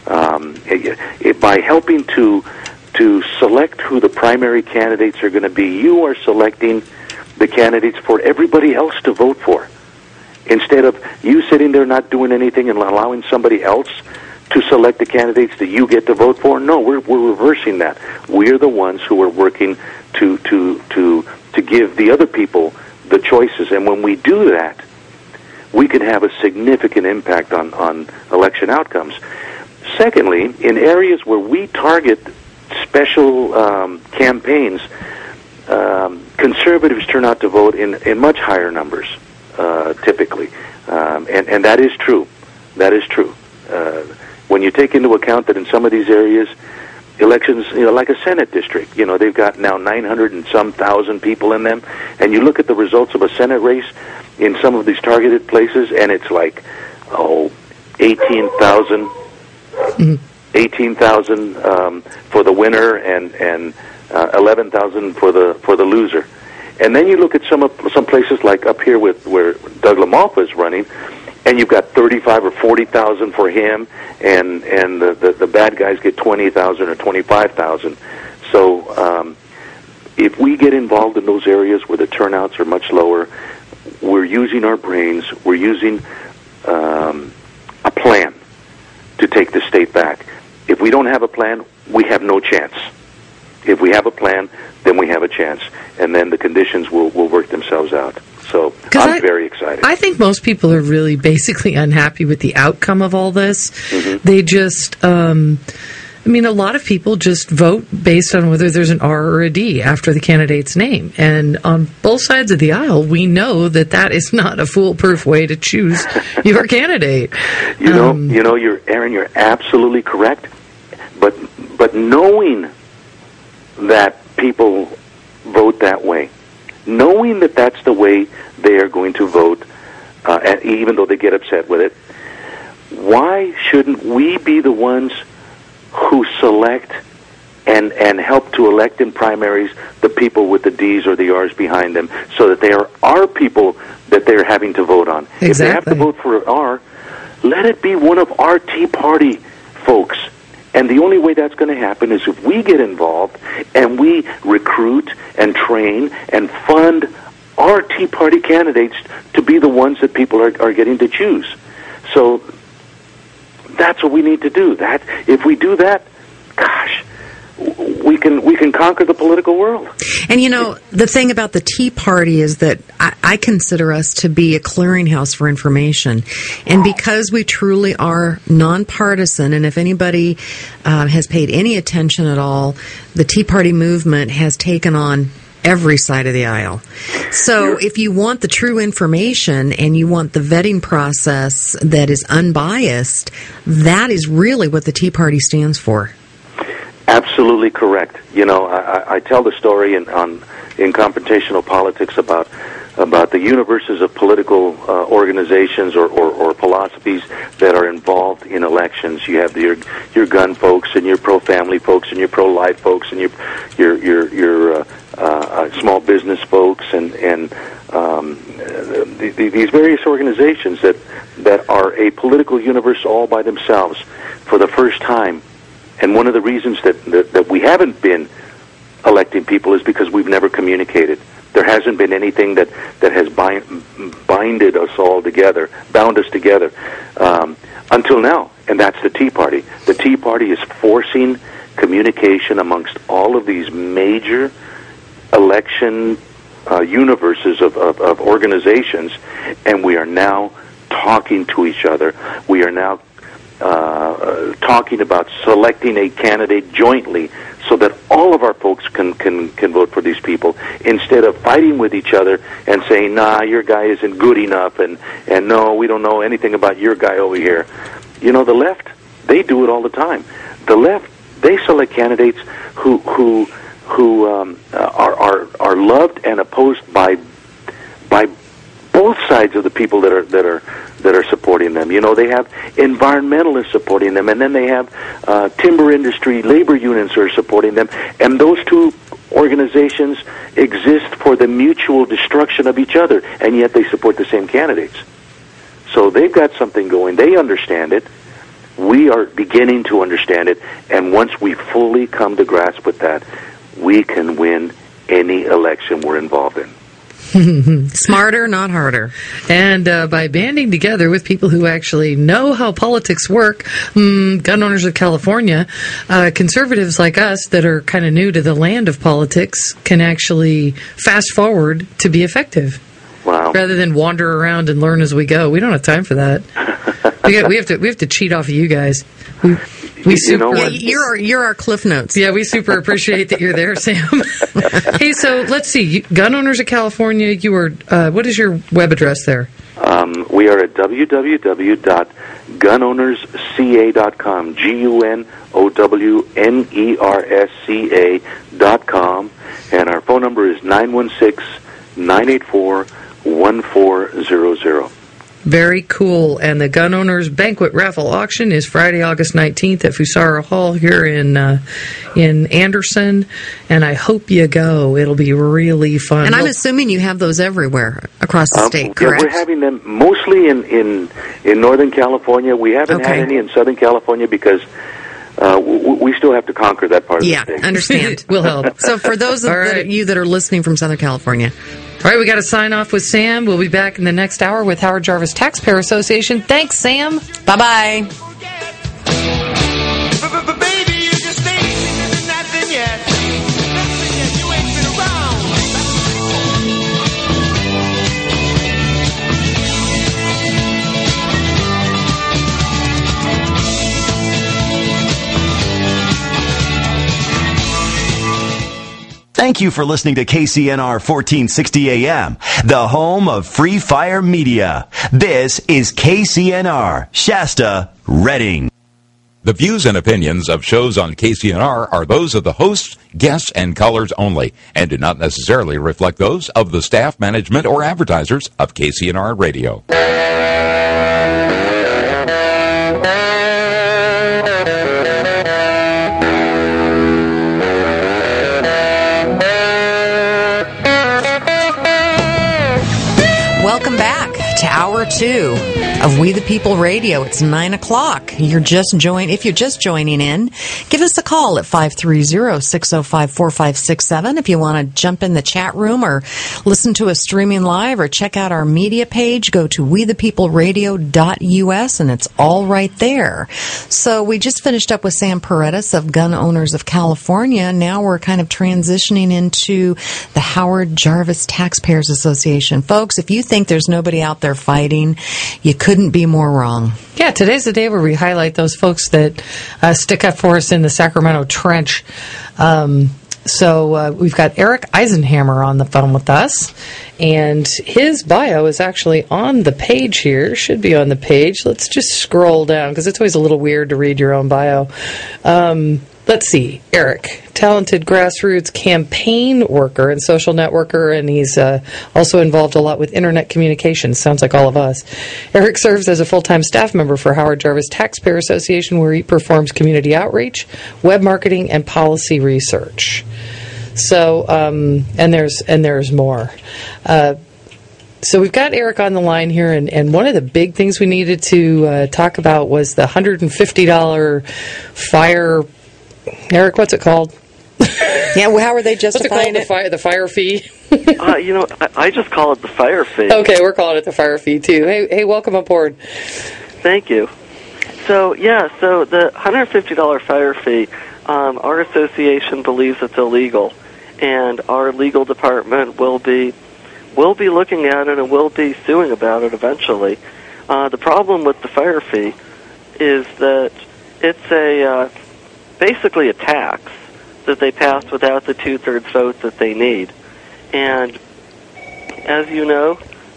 By helping to select who the primary candidates are going to be, you are selecting the candidates for everybody else to vote for. Instead of you sitting there not doing anything and allowing somebody else to select the candidates that you get to vote for, no, we're reversing that. We're the ones who are working to give the other people the choices. And when we do that, we can have a significant impact on election outcomes. Secondly, in areas where we target special campaigns, conservatives turn out to vote in much higher numbers, typically. And that is true. That is true. When you take into account that in some of these areas, elections, like a Senate district, they've got now 900 and some thousand people in them, and you look at the results of a Senate race in some of these targeted places, and it's like, 18,000 for the winner and 11,000 for the loser. And then you look at some places like up here where Doug LaMalfa is running, and you've got 35 or 40,000 for him, and the bad guys get 20,000 or 25,000. So if we get involved in those areas where the turnouts are much lower, we're using our brains, we're using a plan to take the state back. If we don't have a plan, we have no chance. If we have a plan, then we have a chance, and then the conditions will work themselves out. So I'm very excited. I think most people are really basically unhappy with the outcome of all this. Mm-hmm. They just, I mean, a lot of people just vote based on whether there's an R or a D after the candidate's name. And on both sides of the aisle, we know that that is not a foolproof way to choose your candidate. You're absolutely correct. But knowing that people vote that way, knowing that that's the way they are going to vote, and even though they get upset with it, why shouldn't we be the ones who select and help to elect in primaries the people with the D's or the R's behind them, so that they are our people that they're having to vote on? Exactly. If they have to vote for an R, let it be one of our Tea Party folks. And the only way that's going to happen is if we get involved and we recruit and train and fund our Tea Party candidates to be the ones that people are getting to choose. So that's what we need to do. That if we do that, gosh, we can conquer the political world. And the thing about the Tea Party is that I consider us to be a clearinghouse for information. And because we truly are nonpartisan, and if anybody has paid any attention at all, the Tea Party movement has taken on every side of the aisle. So if you want the true information and you want the vetting process that is unbiased, that is really what the Tea Party stands for. Absolutely correct. I tell the story in confrontational politics about the universes of political organizations or philosophies that are involved in elections. You have your gun folks and your pro-family folks and your pro-life folks and your small business folks and these various organizations that are a political universe all by themselves for the first time. And one of the reasons that we haven't been electing people is because we've never communicated. There hasn't been anything that has bound us together until now, and that's the Tea Party. The Tea Party is forcing communication amongst all of these major election universes of organizations, and we are now talking to each other. We are now talking about selecting a candidate jointly so that all of our folks can vote for these people, instead of fighting with each other and saying, nah, your guy isn't good enough, and no, we don't know anything about your guy over here. The left, they do it all the time. The left, they select candidates who are loved and opposed by both sides of the people that are supporting them. They have environmentalists supporting them, and then they have timber industry labor unions who are supporting them, and those two organizations exist for the mutual destruction of each other, and yet they support the same candidates. So they've got something going. They understand it. We are beginning to understand it, and once we fully come to grasp with that, we can win any election we're involved in. Smarter, not harder. And by banding together with people who actually know how politics work, Gun Owners of California, conservatives like us that are kind of new to the land of politics can actually fast forward to be effective. Wow. Rather than wander around and learn as we go. We don't have time for that. we have to cheat off of you guys. You're our Cliff Notes. Yeah, we super appreciate that you're there, Sam. Hey, so let's see. Gun Owners of California, you are, what is your web address there? We are at www.gunownersca.com, GUNOWNERSCA.com, and our phone number is 916-984-1400. Very cool. And the Gun Owners Banquet Raffle Auction is Friday, August 19th at Fusaro Hall here in Anderson. And I hope you go. It'll be really fun. And I'm assuming you have those everywhere across the state, correct? Yeah, we're having them mostly in Northern California. We haven't had any in Southern California because we still have to conquer that part of the state. Yeah, understand. We'll help. So for those of you that are listening from Southern California. All right, we got to sign off with Sam. We'll be back in the next hour with Howard Jarvis Taxpayer Association. Thanks, Sam. Bye-bye. Thank you for listening to KCNR 1460 AM, the home of Free Fire Media. This is KCNR, Shasta, Redding. The views and opinions of shows on KCNR are those of the hosts, guests, and callers only, and do not necessarily reflect those of the staff, management, or advertisers of KCNR Radio. Welcome back to Hour 2 of We the People Radio. It's 9 o'clock. If you're just joining in, give us a call at 530-605-4567. If you want to jump in the chat room or listen to us streaming live or check out our media page, go to wethepeopleradio.us, and it's all right there. So we just finished up with Sam Paredes of Gun Owners of California. Now we're kind of transitioning into the Howard Jarvis Taxpayers Association. Folks, if you think there's nobody out there fighting, you couldn't be more wrong. Yeah, today's the day where we highlight those folks that stick up for us in the Sacramento trench. So we've got Eric Eisenhammer on the phone with us, and his bio is actually on the page here. Should be on the page. Let's just scroll down, because it's always a little weird to read your own bio. Let's see. Eric, talented grassroots campaign worker and social networker, and he's also involved a lot with internet communications. Sounds like all of us. Eric serves as a full-time staff member for Howard Jarvis Taxpayer Association, where he performs community outreach, web marketing, and policy research. So, and there's more. So we've got Eric on the line here, and one of the big things we needed to talk about was the $150 fire. Eric, what's it called? Yeah, well, how are they justifying it? The fire fee? I just call it the fire fee. Okay, we're calling it the fire fee, too. Hey, welcome aboard. Thank you. So the $150 fire fee, our association believes it's illegal, and our legal department will be looking at it and will be suing about it eventually. The problem with the fire fee is that it's basically a tax that they passed without the 2/3 vote that they need. And as you know,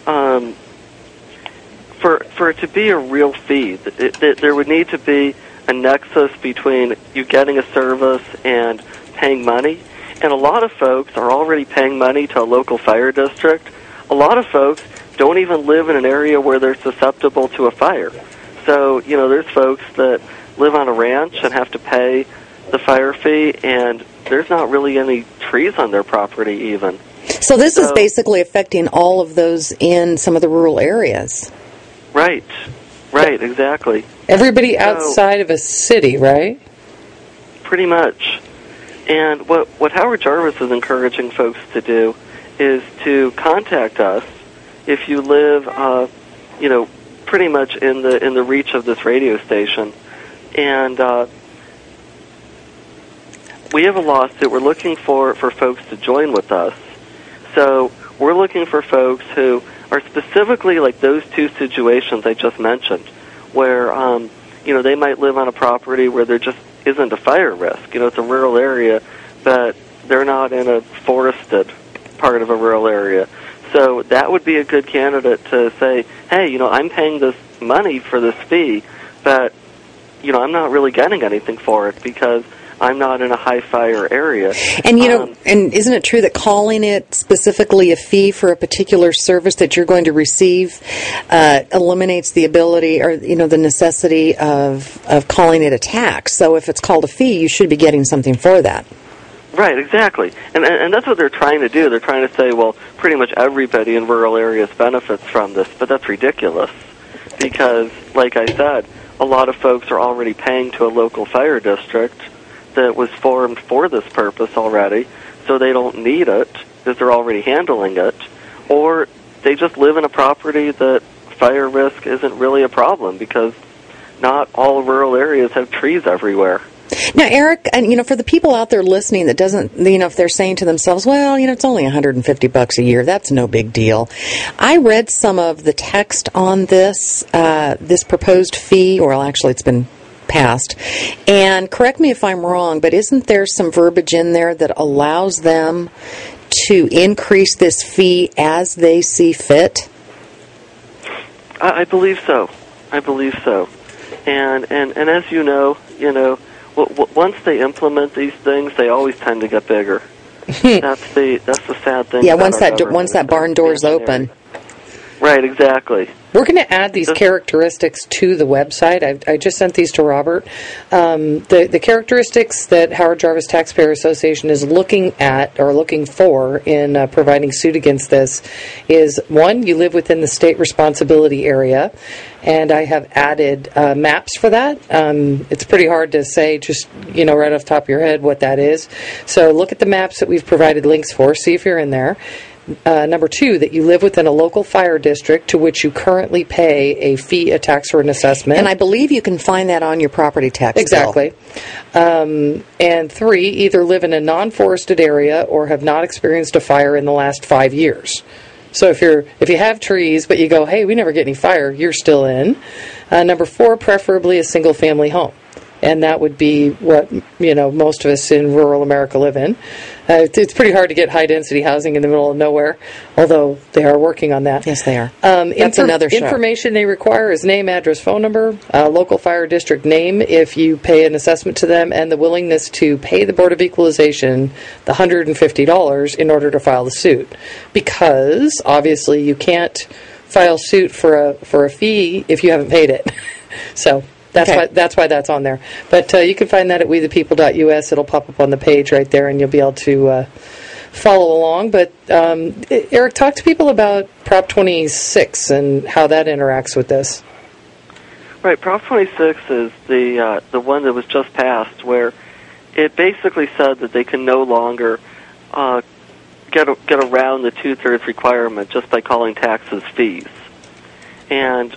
for it to be a real fee, there would need to be a nexus between you getting a service and paying money. And a lot of folks are already paying money to a local fire district. A lot of folks don't even live in an area where they're susceptible to a fire. So, there's folks that live on a ranch and have to pay the fire fee, and there's not really any trees on their property even. So this is basically affecting all of those in some of the rural areas. Right, exactly. Everybody outside of a city, right? Pretty much. And what Howard Jarvis is encouraging folks to do is to contact us if you live, pretty much in the reach of this radio station. And we have a lawsuit. We're looking for folks to join with us. So we're looking for folks who are specifically like those two situations I just mentioned, where they might live on a property where there just isn't a fire risk. It's a rural area, but they're not in a forested part of a rural area. So that would be a good candidate to say, hey, I'm paying this money for this fee, but I'm not really getting anything for it because I'm not in a high fire area. And and isn't it true that calling it specifically a fee for a particular service that you're going to receive eliminates the ability or the necessity of calling it a tax? So if it's called a fee, you should be getting something for that. Right, exactly. And that's what they're trying to do. They're trying to say, well, pretty much everybody in rural areas benefits from this, but that's ridiculous because, like I said, a lot of folks are already paying to a local fire district that was formed for this purpose already, so they don't need it because they're already handling it, or they just live in a property that fire risk isn't really a problem because not all rural areas have trees everywhere. Now, Eric, and for the people out there listening that doesn't, if they're saying to themselves, well, it's only $150 a year, that's no big deal. I read some of the text on this proposed fee, or actually it's been passed. And correct me if I'm wrong, but isn't there some verbiage in there that allows them to increase this fee as they see fit? I believe so. I believe so. And as you know, once they implement these things, they always tend to get bigger. That's the sad thing. Yeah, once that barn door's open. Right, exactly. We're going to add these characteristics to the website. I just sent these to Robert. The characteristics that Howard Jarvis Taxpayer Association is looking at or looking for in providing suit against this is, one, you live within the state responsibility area, and I have added maps for that. It's pretty hard to say just, right off the top of your head what that is. So look at the maps that we've provided links for, see if you're in there. Number two, that you live within a local fire district to which you currently pay a fee, a tax, or an assessment. And I believe you can find that on your property tax Exactly. And three, either live in a non-forested area or have not experienced a fire in the last 5 years. So if you have trees, but you go, hey, we never get any fire, you're still in. Number four, preferably a single-family home. And that would be what, most of us in rural America live in. It's pretty hard to get high-density housing in the middle of nowhere, although they are working on that. Yes, they are. That's another show. Information they require is name, address, phone number, local fire district name if you pay an assessment to them, and the willingness to pay the Board of Equalization the $150 in order to file the suit. Because, obviously, you can't file suit for a fee if you haven't paid it. So... That's why that's on there. But you can find that at wethepeople.us. It'll pop up on the page right there, and you'll be able to follow along. But, Eric, talk to people about Prop 26 and how that interacts with this. Right. Prop 26 is the one that was just passed, where it basically said that they can no longer get around the 2/3 requirement just by calling taxes fees. And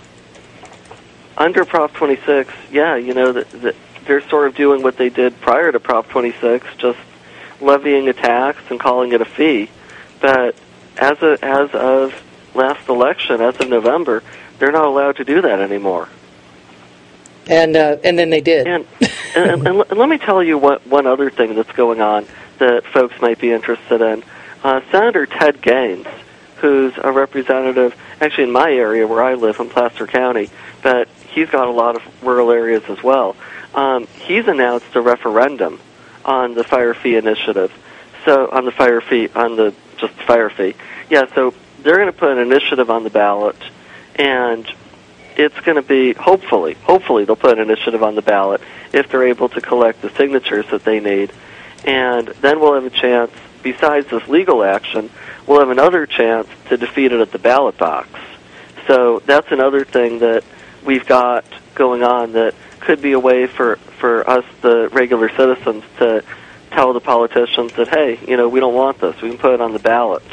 under Prop 26, they're sort of doing what they did prior to Prop 26, just levying a tax and calling it a fee. But as of last election, as of November, they're not allowed to do that anymore. And then they did. And let me tell you one other thing that's going on that folks might be interested in. Senator Ted Gaines, who's a representative, actually in my area where I live in Placer County, but he's got a lot of rural areas as well. He's announced a referendum on the fire fee initiative. So on the fire fee, just the fire fee. Yeah, so they're going to put an initiative on the ballot, and it's going to be, hopefully they'll put an initiative on the ballot if they're able to collect the signatures that they need. And then we'll have a chance, besides this legal action, we'll have another chance to defeat it at the ballot box. So that's another thing that we've got going on that could be a way for us, the regular citizens, to tell the politicians that, hey, we don't want this. We can put it on the ballot.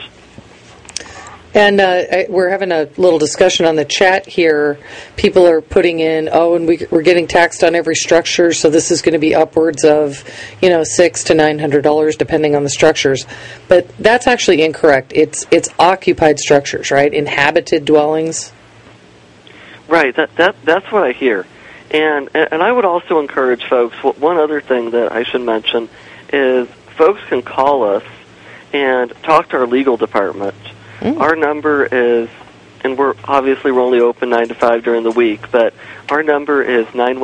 And we're having a little discussion on the chat here. People are putting in, and we're getting taxed on every structure, so this is going to be upwards of, $600 to $900 depending on the structures. But that's actually incorrect. It's occupied structures, right? Inhabited dwellings. Right. That's what I hear. And I would also encourage folks, one other thing that I should mention is folks can call us and talk to our legal department. Our number is, and we're only open 9 to 5 during the week, but our number is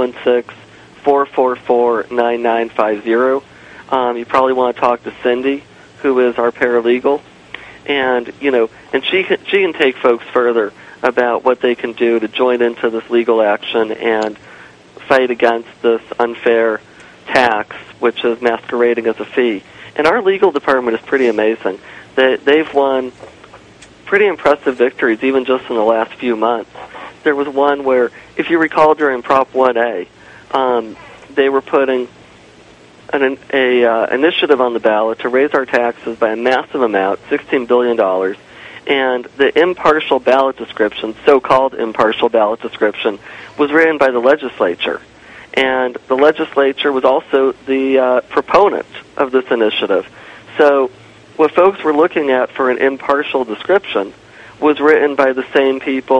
916-444-9950. You probably want to talk to Cindy, who is our paralegal, and she can take folks further about what they can do to join into this legal action and fight against this unfair tax, which is masquerading as a fee. And our legal department is pretty amazing. They've won pretty impressive victories, even just in the last few months. There was one where, if you recall, during Prop 1A, they were putting an initiative on the ballot to raise our taxes by a massive amount, $16 billion, and the impartial ballot description, so-called impartial ballot description, was written by the legislature. And the legislature was also the proponent of this initiative. So what folks were looking at for an impartial description was written by the same people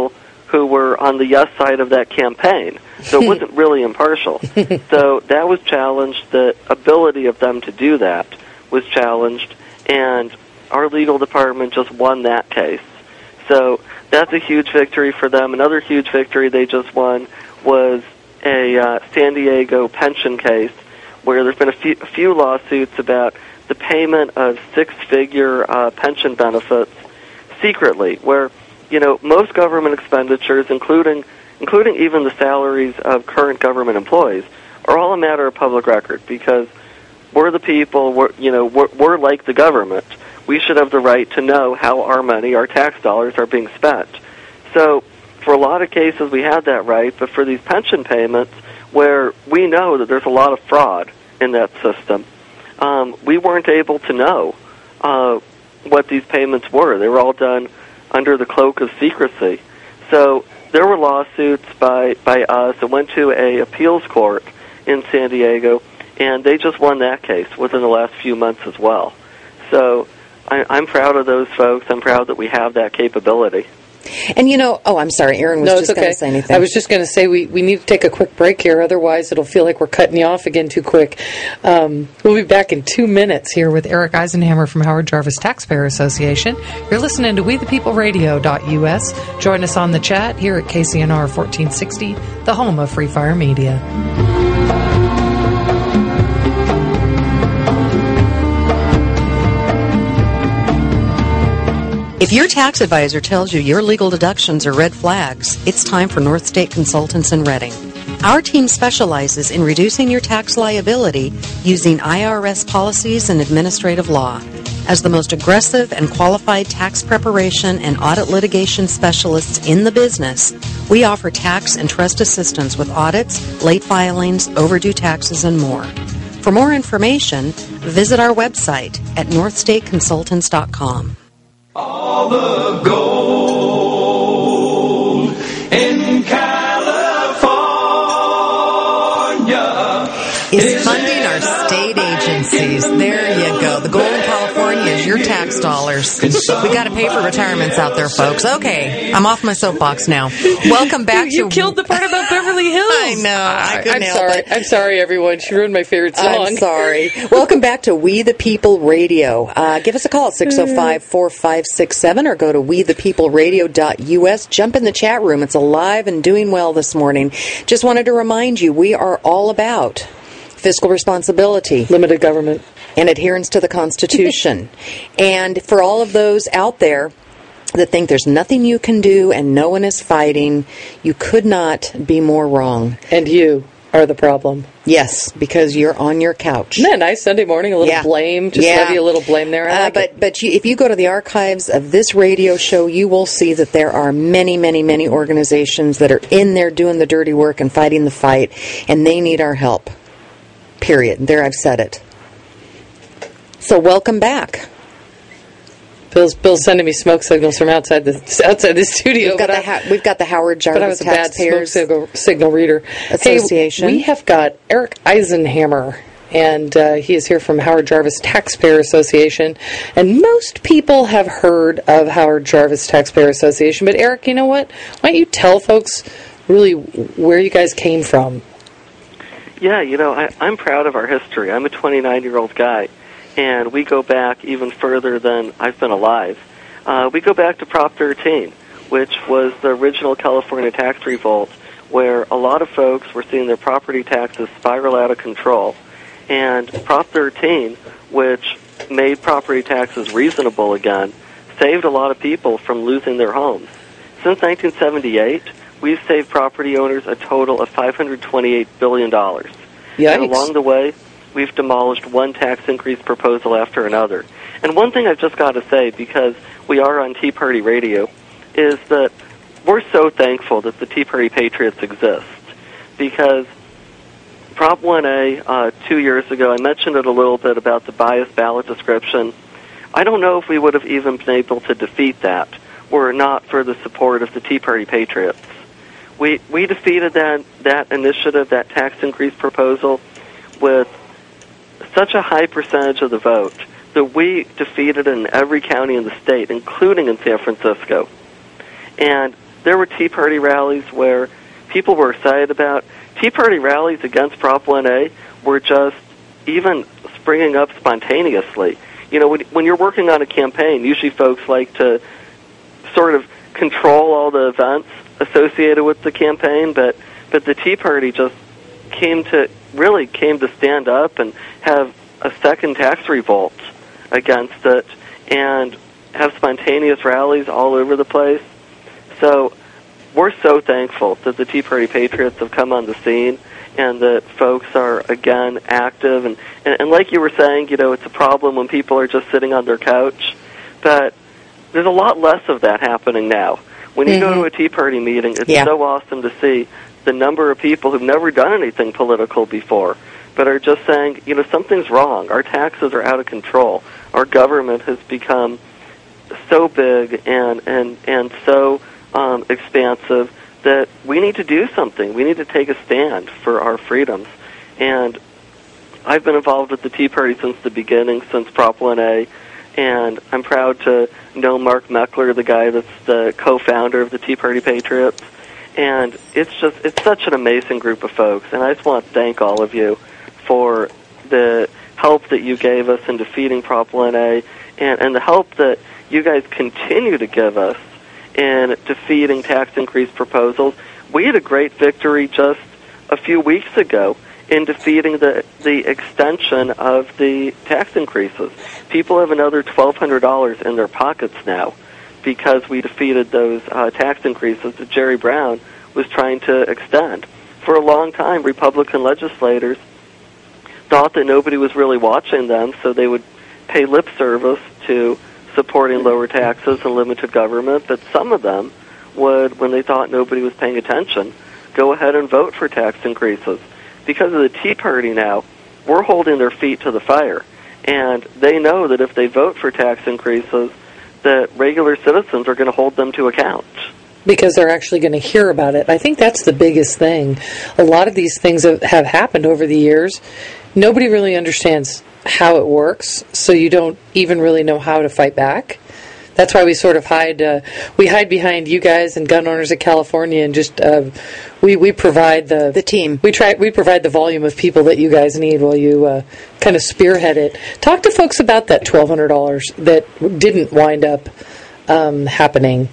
who were on the yes side of that campaign. So it wasn't really impartial. So that was challenged. The ability of them to do that was challenged, and our legal department just won that case. So that's a huge victory for them. Another huge victory they just won was a San Diego pension case where there's been a few lawsuits about the payment of six-figure pension benefits secretly, where, you know, most government expenditures, including even the salaries of current government employees, are all a matter of public record because we're the people, we're like the government. We should have the right to know how our money, our tax dollars, are being spent. So for a lot of cases, we had that right, but for these pension payments, where we know that there's a lot of fraud in that system, we weren't able to know what these payments were. They were all done under the cloak of secrecy. So there were lawsuits by us that went to a appeals court in San Diego, and they just won that case within the last few months as well. So I'm proud of those folks. I'm proud that we have that capability. And I'm sorry, Aaron was just going to say anything. I was just going to say we need to take a quick break here, otherwise it'll feel like we're cutting you off again too quick. We'll be back in 2 minutes here with Eric Eisenhammer from Howard Jarvis Taxpayer Association. You're listening to WeThePeopleRadio.us. Join us on the chat here at KCNR 1460, the home of Free Fire Media. If your tax advisor tells you your legal deductions are red flags, it's time for North State Consultants in Reading. Our team specializes in reducing your tax liability using IRS policies and administrative law. As the most aggressive and qualified tax preparation and audit litigation specialists in the business, we offer tax and trust assistance with audits, late filings, overdue taxes, and more. For more information, visit our website at northstateconsultants.com. All the gold in California is funding our state agencies. There you go. The gold in California is your tax dollars. We got to pay for retirements out there, folks. Okay, I'm off my soapbox now. Welcome back You killed the part about Beverly Hills. I know. I couldn't help it. I'm sorry, everyone. She ruined my favorite song. I'm sorry. Welcome back to We the People Radio. Give us a call at 605-4567 or go to WeThePeopleRadio.us. Jump in the chat room. It's alive and doing well this morning. Just wanted to remind you, we are all about fiscal responsibility, limited government, and adherence to the Constitution. And for all of those out there that think there's nothing you can do and no one is fighting, you could not be more wrong. And you are the problem. Yes, because you're on your couch. Isn't that nice Sunday morning? A little blame. Just levy a little blame there. But if you go to the archives of this radio show, you will see that there are many, many, many organizations that are in there doing the dirty work and fighting the fight, and they need our help. Period. There, I've said it. So welcome back. Bill's sending me smoke signals from outside the studio. We've got the Howard Jarvis Taxpayers smoke signal reader Association. Hey, we have got Eric Eisenhammer, and he is here from Howard Jarvis Taxpayer Association. And most people have heard of Howard Jarvis Taxpayer Association. But Eric, you know what? Why don't you tell folks really where you guys came from? Yeah, I'm proud of our history. I'm a 29-year-old guy, and we go back even further than I've been alive. We go back to Prop 13, which was the original California tax revolt, where a lot of folks were seeing their property taxes spiral out of control. And Prop 13, which made property taxes reasonable again, saved a lot of people from losing their homes. Since 1978, we've saved property owners a total of $528 billion. Yikes. And along the way, we've demolished one tax increase proposal after another. And one thing I've just got to say, because we are on Tea Party Radio, is that we're so thankful that the Tea Party Patriots exist. Because Prop 1A, 2 years ago, I mentioned it a little bit about the biased ballot description. I don't know if we would have even been able to defeat that were it not for the support of the Tea Party Patriots. We defeated that initiative, that tax increase proposal, with such a high percentage of the vote that we defeated it in every county in the state, including in San Francisco. And there were Tea Party rallies where people were excited about. Tea Party rallies against Prop 1A were just even springing up spontaneously. You know, when you're working on a campaign, usually folks like to sort of control all the events associated with the campaign, but the Tea Party just came to stand up and have a second tax revolt against it and have spontaneous rallies all over the place. So we're so thankful that the Tea Party Patriots have come on the scene and that folks are, again, active. And like you were saying, you know, it's a problem when people are just sitting on their couch. But there's a lot less of that happening now. When you go to a Tea Party meeting, it's so awesome to see the number of people who've never done anything political before, but are just saying, you know, something's wrong. Our taxes are out of control. Our government has become so big and so expansive that we need to do something. We need to take a stand for our freedoms. And I've been involved with the Tea Party since the beginning, since Prop 1A, and I'm proud to know Mark Meckler, the guy that's the co-founder of the Tea Party Patriots. And it's such an amazing group of folks, and I just want to thank all of you for the help that you gave us in defeating Prop 1A and the help that you guys continue to give us in defeating tax increase proposals. We had a great victory just a few weeks ago in defeating the extension of the tax increases. People have another $1,200 in their pockets now because we defeated those tax increases that Jerry Brown was trying to extend. For a long time, Republican legislators thought that nobody was really watching them, so they would pay lip service to supporting lower taxes and limited government, but some of them would, when they thought nobody was paying attention, go ahead and vote for tax increases. Because of the Tea Party now, we're holding their feet to the fire, and they know that if they vote for tax increases, that regular citizens are going to hold them to account. Because they're actually going to hear about it. I think that's the biggest thing. A lot of these things have happened over the years. Nobody really understands how it works, so you don't even really know how to fight back. That's why we sort of hide behind you guys and gun owners of California, and just we provide the team. We provide the volume of people that you guys need while you kind of spearhead it. Talk to folks about that $1,200 that didn't wind up happening.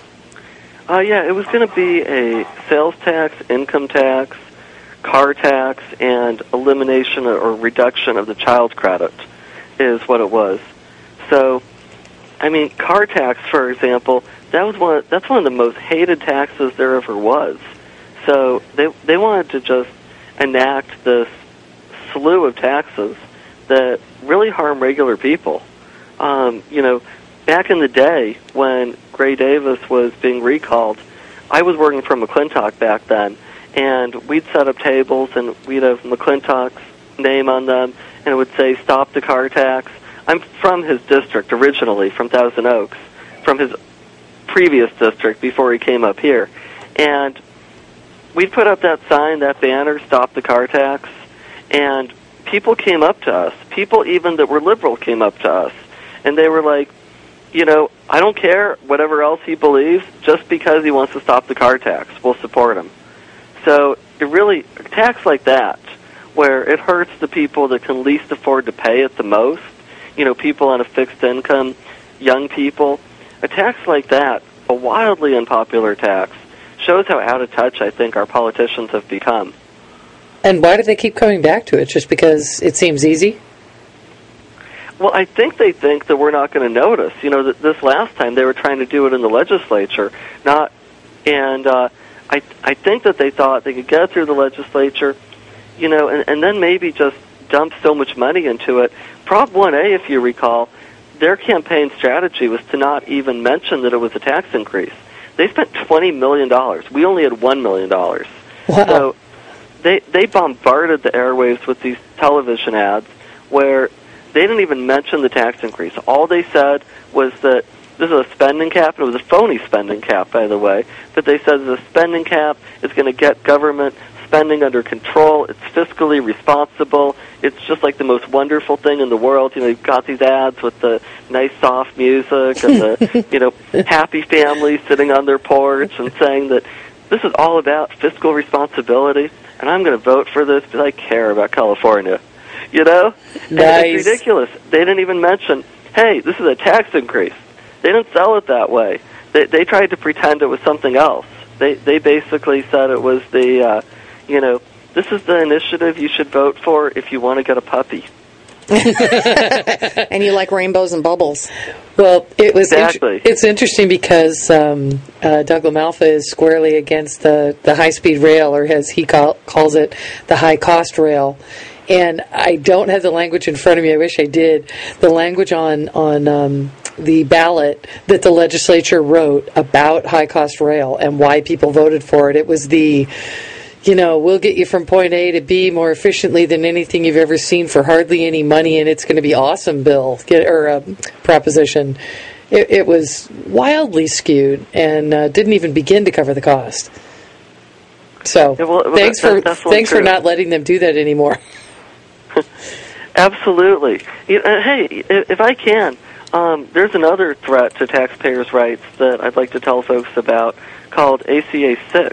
Yeah, it was going to be a sales tax, income tax, car tax, and elimination or reduction of the child credit is what it was. So, I mean, car tax, for example, that's one of the most hated taxes there ever was. So they wanted to just enact this slew of taxes that really harm regular people. You know, back in the day when Gray Davis was being recalled, I was working for McClintock back then, and we'd set up tables, and we'd have McClintock's name on them, and it would say, "Stop the car tax." I'm from his district originally, from Thousand Oaks, from his previous district before he came up here. And we'd put up that sign, that banner, "Stop the car tax," and people came up to us. People even that were liberal came up to us, and they were like, you know, I don't care whatever else he believes, just because he wants to stop the car tax, we'll support him. So it really, a tax like that, where it hurts the people that can least afford to pay it the most, you know, people on a fixed income, young people, a tax like that, a wildly unpopular tax, shows how out of touch I think our politicians have become. And why do they keep coming back to it? Just because it seems easy? Well, I think they think that we're not going to notice. You know, this last time they were trying to do it in the legislature, I think that they thought they could get it through the legislature, you know, and then maybe just dump so much money into it. Prop 1A, if you recall, their campaign strategy was to not even mention that it was a tax increase. They spent $20 million. We only had $1 million. Wow. So they bombarded the airwaves with these television ads where they didn't even mention the tax increase. All they said was that this is a spending cap, and it was a phony spending cap, by the way, but they said the spending cap is going to get government spending under control. It's fiscally responsible. It's just like the most wonderful thing in the world. You know, you've got these ads with the nice soft music and the, you know, happy families sitting on their porch and saying that this is all about fiscal responsibility, and I'm going to vote for this because I care about California. You know? Nice. And it's ridiculous. They didn't even mention, hey, this is a tax increase. They didn't sell it that way. They tried to pretend it was something else. They basically said it was the, you know, this is the initiative you should vote for if you want to get a puppy. And you like rainbows and bubbles. Well, it was Exactly. it's interesting because Doug LaMalfa is squarely against the high-speed rail, or as he calls it, the high-cost rail. And I don't have the language in front of me. I wish I did. The language on the ballot that the legislature wrote about high-cost rail and why people voted for it. It was the, you know, we'll get you from point A to B more efficiently than anything you've ever seen for hardly any money, and it's going to be awesome bill or proposition. It was wildly skewed and didn't even begin to cover the cost. So Yeah, well, thanks that's for not letting them do that anymore. Absolutely. Hey, if I can, there's another threat to taxpayers' rights that I'd like to tell folks about called ACA 6.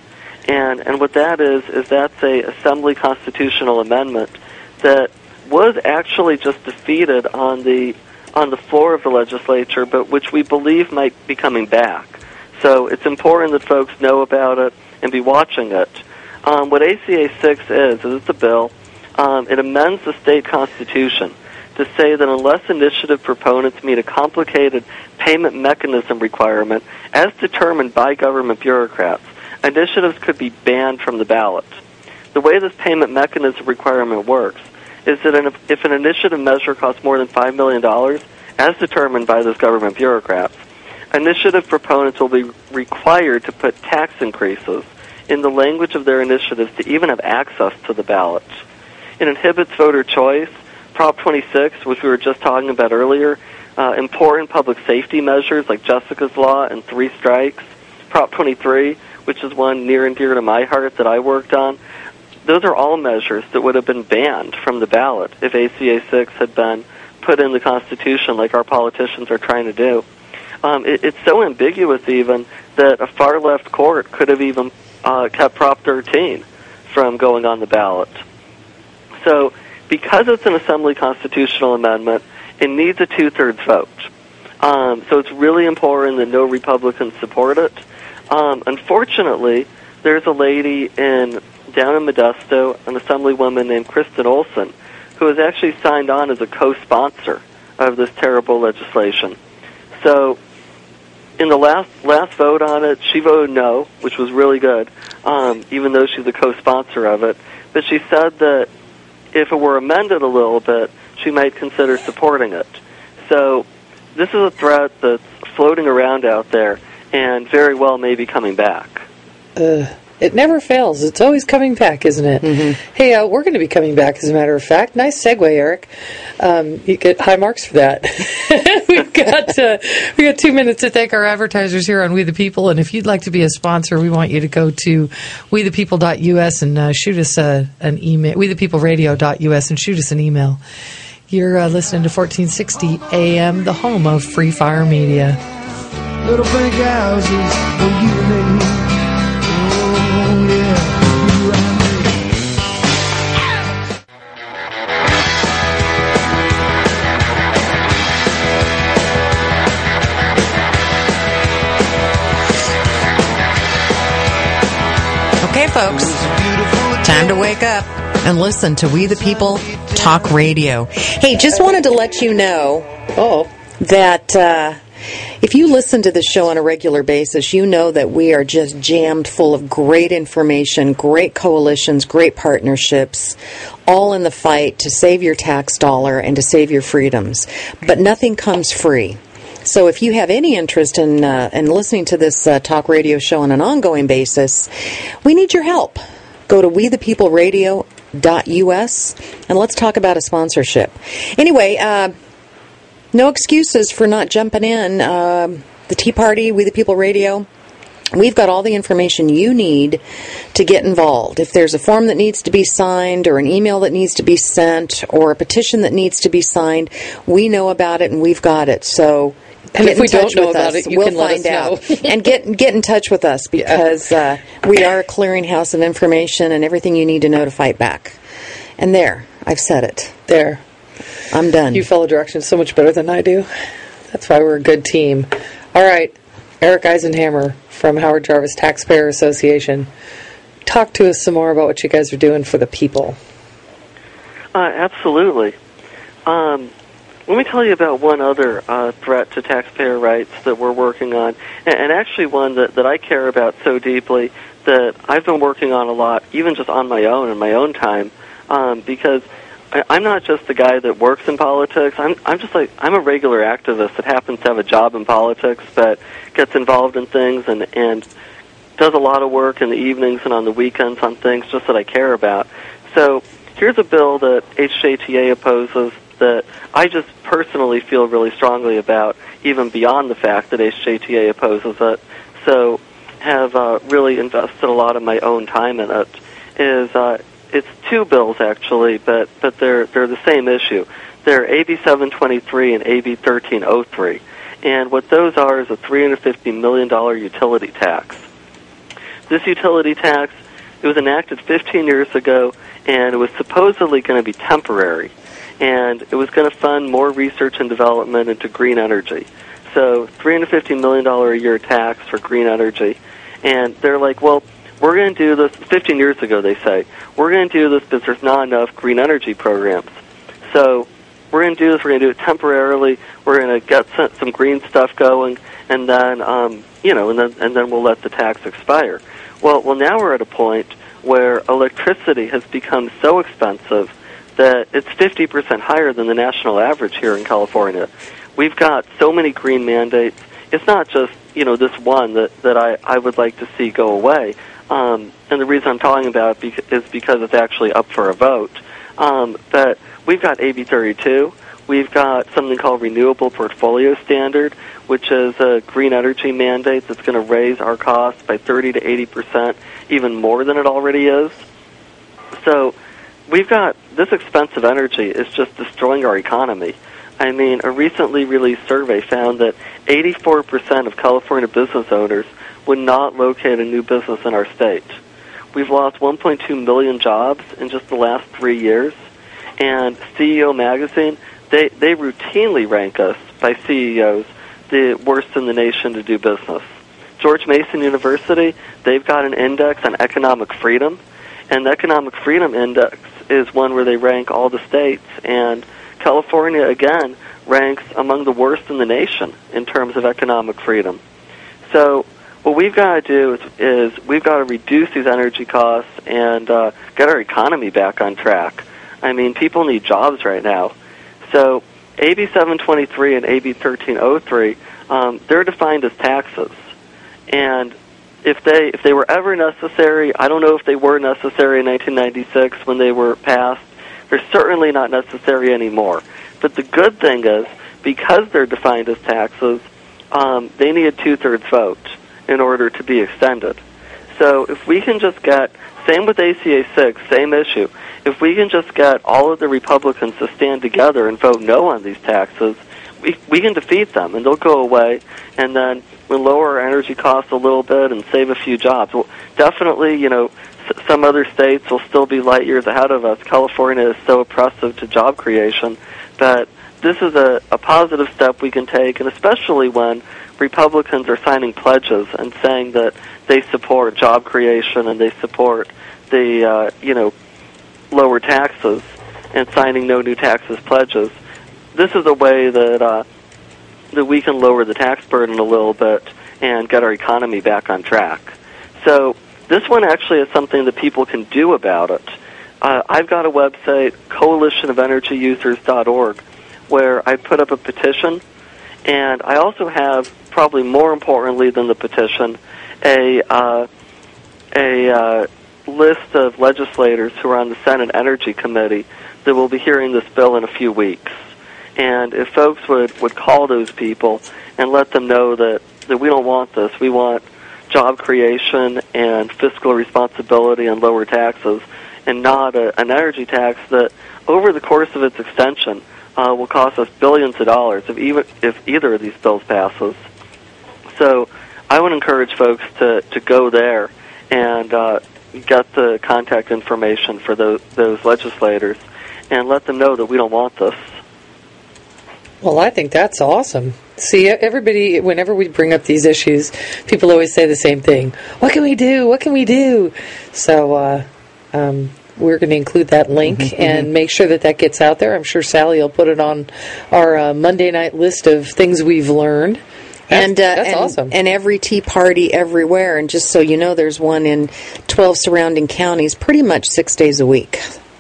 And what that is that's a Assembly constitutional amendment that was actually just defeated on the floor of the legislature, but which we believe might be coming back. So it's important that folks know about it and be watching it. What ACA 6 is it's a bill. It amends the state constitution to say that unless initiative proponents meet a complicated payment mechanism requirement as determined by government bureaucrats, initiatives could be banned from the ballot. The way this payment mechanism requirement works is that if an initiative measure costs more than $5 million, as determined by those government bureaucrats, initiative proponents will be required to put tax increases in the language of their initiatives to even have access to the ballot. It inhibits voter choice. Prop 26, which we were just talking about earlier, important public safety measures like Jessica's Law and 3 strikes. Prop 23, which is one near and dear to my heart that I worked on. Those are all measures that would have been banned from the ballot if ACA 6 had been put in the Constitution like our politicians are trying to do. It's so ambiguous even that a far-left court could have even kept Prop 13 from going on the ballot. So because it's an Assembly constitutional amendment, it needs a 2/3 vote. So it's really important that no Republicans support it. Unfortunately, there's a lady down in Modesto, an Assemblywoman named Kristen Olson, who has actually signed on as a co-sponsor of this terrible legislation. So in the last vote on it, she voted no, which was really good, even though she's a co-sponsor of it. But she said that if it were amended a little bit, she might consider supporting it. So this is a threat that's floating around out there and very well may be coming back. It never fails. It's always coming back, isn't it? Mm-hmm. Hey, we're going to be coming back, as a matter of fact. Nice segue, Eric. You get high marks for that. we got 2 minutes to thank our advertisers here on We the People, and if you'd like to be a sponsor, we want you to go to wethepeople.us and shoot us an email, wethepeopleradio.us, and shoot us an email. You're listening to 1460 AM, the home of Free Fire Media. Little big houses for you and me. Oh, yeah, you and me. Okay, folks, time to wake up and listen to We the People Talk Radio. Hey, just wanted to let you know that if you listen to the show on a regular basis, you know that we are just jammed full of great information, great coalitions, great partnerships, all in the fight to save your tax dollar and to save your freedoms. But nothing comes free. So if you have any interest in listening to this talk radio show on an ongoing basis, we need your help. Go to wethepeopleradio.us and let's talk about a sponsorship. Anyway, no excuses for not jumping in. The Tea Party, We the People Radio, We've got all the information you need to get involved. If there's a form that needs to be signed or an email that needs to be sent or a petition that needs to be signed, we know about it and we've got it. So and if we don't know about it, you we'll can let find us out. And get in touch with us because we are a clearinghouse of information and everything you need to know to fight back. And there, I've said it. There. I'm done. You follow directions so much better than I do. That's why we're a good team. All right. Eric Eisenhammer from Howard Jarvis Taxpayer Association. Talk to us some more about what you guys are doing for the people. Absolutely. Let me tell you about one other threat to taxpayer rights that we're working on, and actually one that I care about so deeply that I've been working on a lot, even just on my own in my own time, because I'm not just the guy that works in politics. I'm a regular activist that happens to have a job in politics, but gets involved in things and does a lot of work in the evenings and on the weekends on things just that I care about. So here's a bill that HJTA opposes that I just personally feel really strongly about, even beyond the fact that HJTA opposes it. So have really invested a lot of my own time in it. It's two bills actually, but they're the same issue. They're AB 723 and AB 1303, and what those are is a $350 million utility tax. This utility tax, it was enacted 15 years ago, and it was supposedly going to be temporary, and it was going to fund more research and development into green energy. So $350 million a year tax for green energy, and they're like, well, we're going to do this 15 years ago, they say. We're going to do this because there's not enough green energy programs. So we're going to do this. We're going to do it temporarily. We're going to get some green stuff going, and then, and then we'll let the tax expire. Well, now we're at a point where electricity has become so expensive that it's 50% higher than the national average here in California. We've got so many green mandates. It's not just, this one that I would like to see go away. And the reason I'm talking about it is because it's actually up for a vote. But we've got AB 32. We've got something called Renewable Portfolio Standard, which is a green energy mandate that's going to raise our costs by 30 to 80%, even more than it already is. So we've got this expensive energy is just destroying our economy. I mean, a recently released survey found that 84% of California business owners would not locate a new business in our state. We've lost 1.2 million jobs in just the last 3 years. And CEO Magazine, they routinely rank us by CEOs the worst in the nation to do business. George Mason University, they've got an index on economic freedom, and the Economic Freedom Index is one where they rank all the states, and California, again, ranks among the worst in the nation in terms of economic freedom. So what we've got to do is we've got to reduce these energy costs and get our economy back on track. I mean, people need jobs right now. So AB 723 and AB 1303, they're defined as taxes. And if they were ever necessary, I don't know if they were necessary in 1996 when they were passed. They're certainly not necessary anymore. But the good thing is, because they're defined as taxes, they need a 2/3 vote in order to be extended. So if we can just get, same with ACA 6, same issue, if we can just get all of the Republicans to stand together and vote no on these taxes, we can defeat them, and they'll go away, and then we'll lower our energy costs a little bit and save a few jobs. Well, definitely, some other states will still be light years ahead of us. California is so oppressive to job creation, but this is a positive step we can take, and especially when Republicans are signing pledges and saying that they support job creation and they support the, lower taxes and signing no new taxes pledges. This is a way that we can lower the tax burden a little bit and get our economy back on track. So this one actually is something that people can do about it. I've got a website, coalitionofenergyusers.org, where I put up a petition, and I also have, probably more importantly than the petition, a list of legislators who are on the Senate Energy Committee that will be hearing this bill in a few weeks. And if folks would call those people and let them know that we don't want this, we want job creation and fiscal responsibility and lower taxes, and not an energy tax that, over the course of its extension, will cost us billions of dollars if either of these bills passes. So I would encourage folks to go there and get the contact information for those legislators and let them know that we don't want this. Well, I think that's awesome. See, everybody, whenever we bring up these issues, people always say the same thing. What can we do? What can we do? So we're going to include that link and make sure that gets out there. I'm sure Sally will put it on our Monday night list of things we've learned. That's awesome. And every Tea Party everywhere. And just so you know, there's one in 12 surrounding counties pretty much 6 days a week.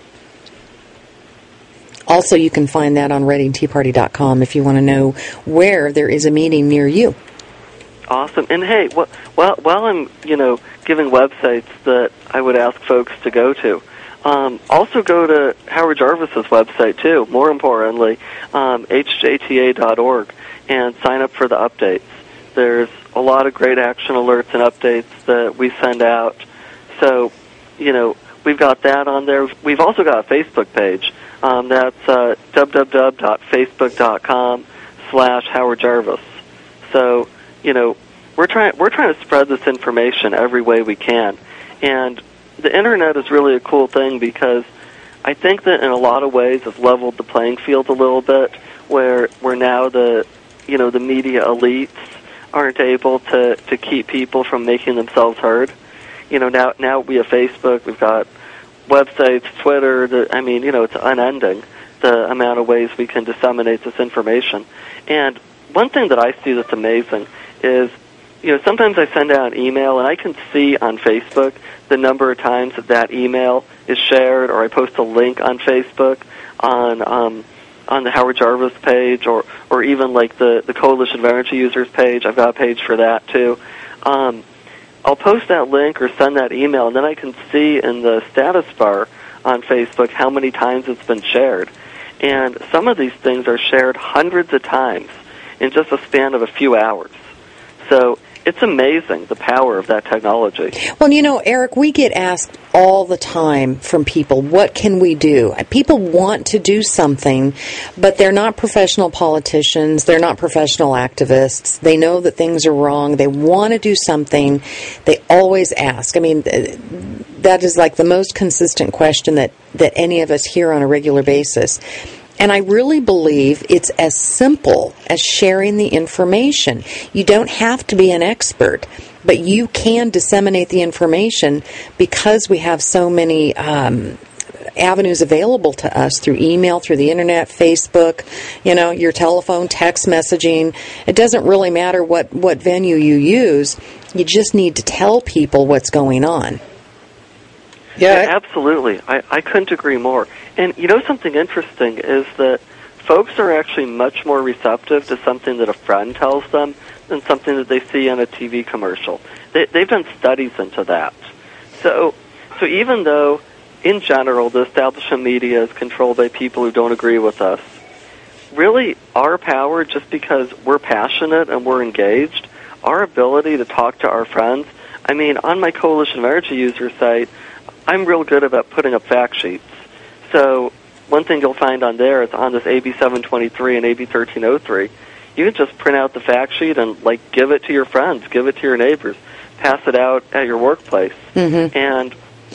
Also, you can find that on ReadingTeaParty.com if you want to know where there is a meeting near you. Awesome. And hey, while I'm giving websites that I would ask folks to go to, also go to Howard Jarvis's website too. More importantly, hjta.org, and sign up for the updates. There's a lot of great action alerts and updates that we send out. So, we've got that on there. We've also got a Facebook page. That's www.facebook.com/Howard Jarvis. So, we're trying to spread this information every way we can. And the internet is really a cool thing because I think that in a lot of ways it's leveled the playing field a little bit, where now the media elites aren't able to keep people from making themselves heard. Now we have Facebook, we've got websites, Twitter. It's unending, the amount of ways we can disseminate this information. And one thing that I see that's amazing is, sometimes I send out an email and I can see on Facebook the number of times that email is shared, or I post a link on Facebook on the Howard Jarvis page, or even like the Coalition of Energy Users page. I've got a page for that too. I'll post that link or send that email, and then I can see in the status bar on Facebook how many times it's been shared. And some of these things are shared hundreds of times in just a span of a few hours. So it's amazing, the power of that technology. Well, Eric, we get asked all the time from people, what can we do? People want to do something, but they're not professional politicians. They're not professional activists. They know that things are wrong. They want to do something. They always ask. That is like the most consistent question that any of us hear on a regular basis. And I really believe it's as simple as sharing the information. You don't have to be an expert, but you can disseminate the information because we have so many avenues available to us through email, through the internet, Facebook, your telephone, text messaging. It doesn't really matter what venue you use. You just need to tell people what's going on. Yeah, absolutely. I couldn't agree more. And something interesting is that folks are actually much more receptive to something that a friend tells them than something that they see on a TV commercial. They've done studies into that. So even though, in general, the establishment media is controlled by people who don't agree with us, really our power, just because we're passionate and we're engaged, our ability to talk to our friends, on my Coalition of Energy Users site, I'm real good about putting up fact sheets. So one thing you'll find on there is on this AB 723 and AB 1303, you can just print out the fact sheet and give it to your friends, give it to your neighbors, pass it out at your workplace. Mm-hmm. And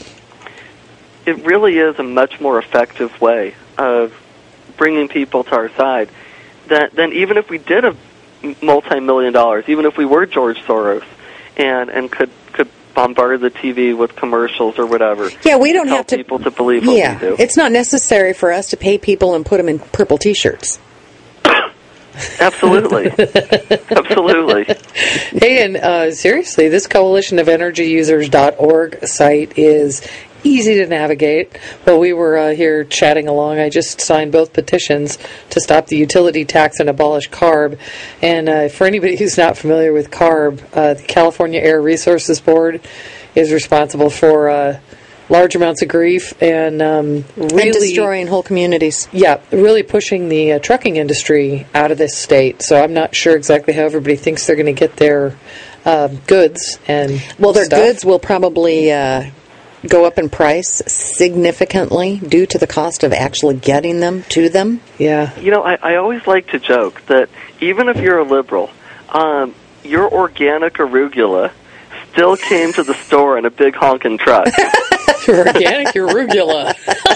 it really is a much more effective way of bringing people to our side than even if we did have multi-million dollars, even if we were George Soros and could bombard the TV with commercials or whatever. Yeah, we don't have people to believe what we do. It's not necessary for us to pay people and put them in purple T-shirts. Absolutely. Absolutely. Hey, and seriously, this Coalition of Energy Users.org site is easy to navigate. While we were here chatting along, I just signed both petitions to stop the utility tax and abolish CARB. And for anybody who's not familiar with CARB, the California Air Resources Board is responsible for large amounts of grief and really and destroying whole communities. Yeah, really pushing the trucking industry out of this state. So I'm not sure exactly how everybody thinks they're going to get their goods and their stuff. goods will probably go up in price significantly due to the cost of actually getting them to them. Yeah. You know, I always like to joke that even if you're a liberal, your organic arugula still came to the store in a big honking truck. Your organic arugula.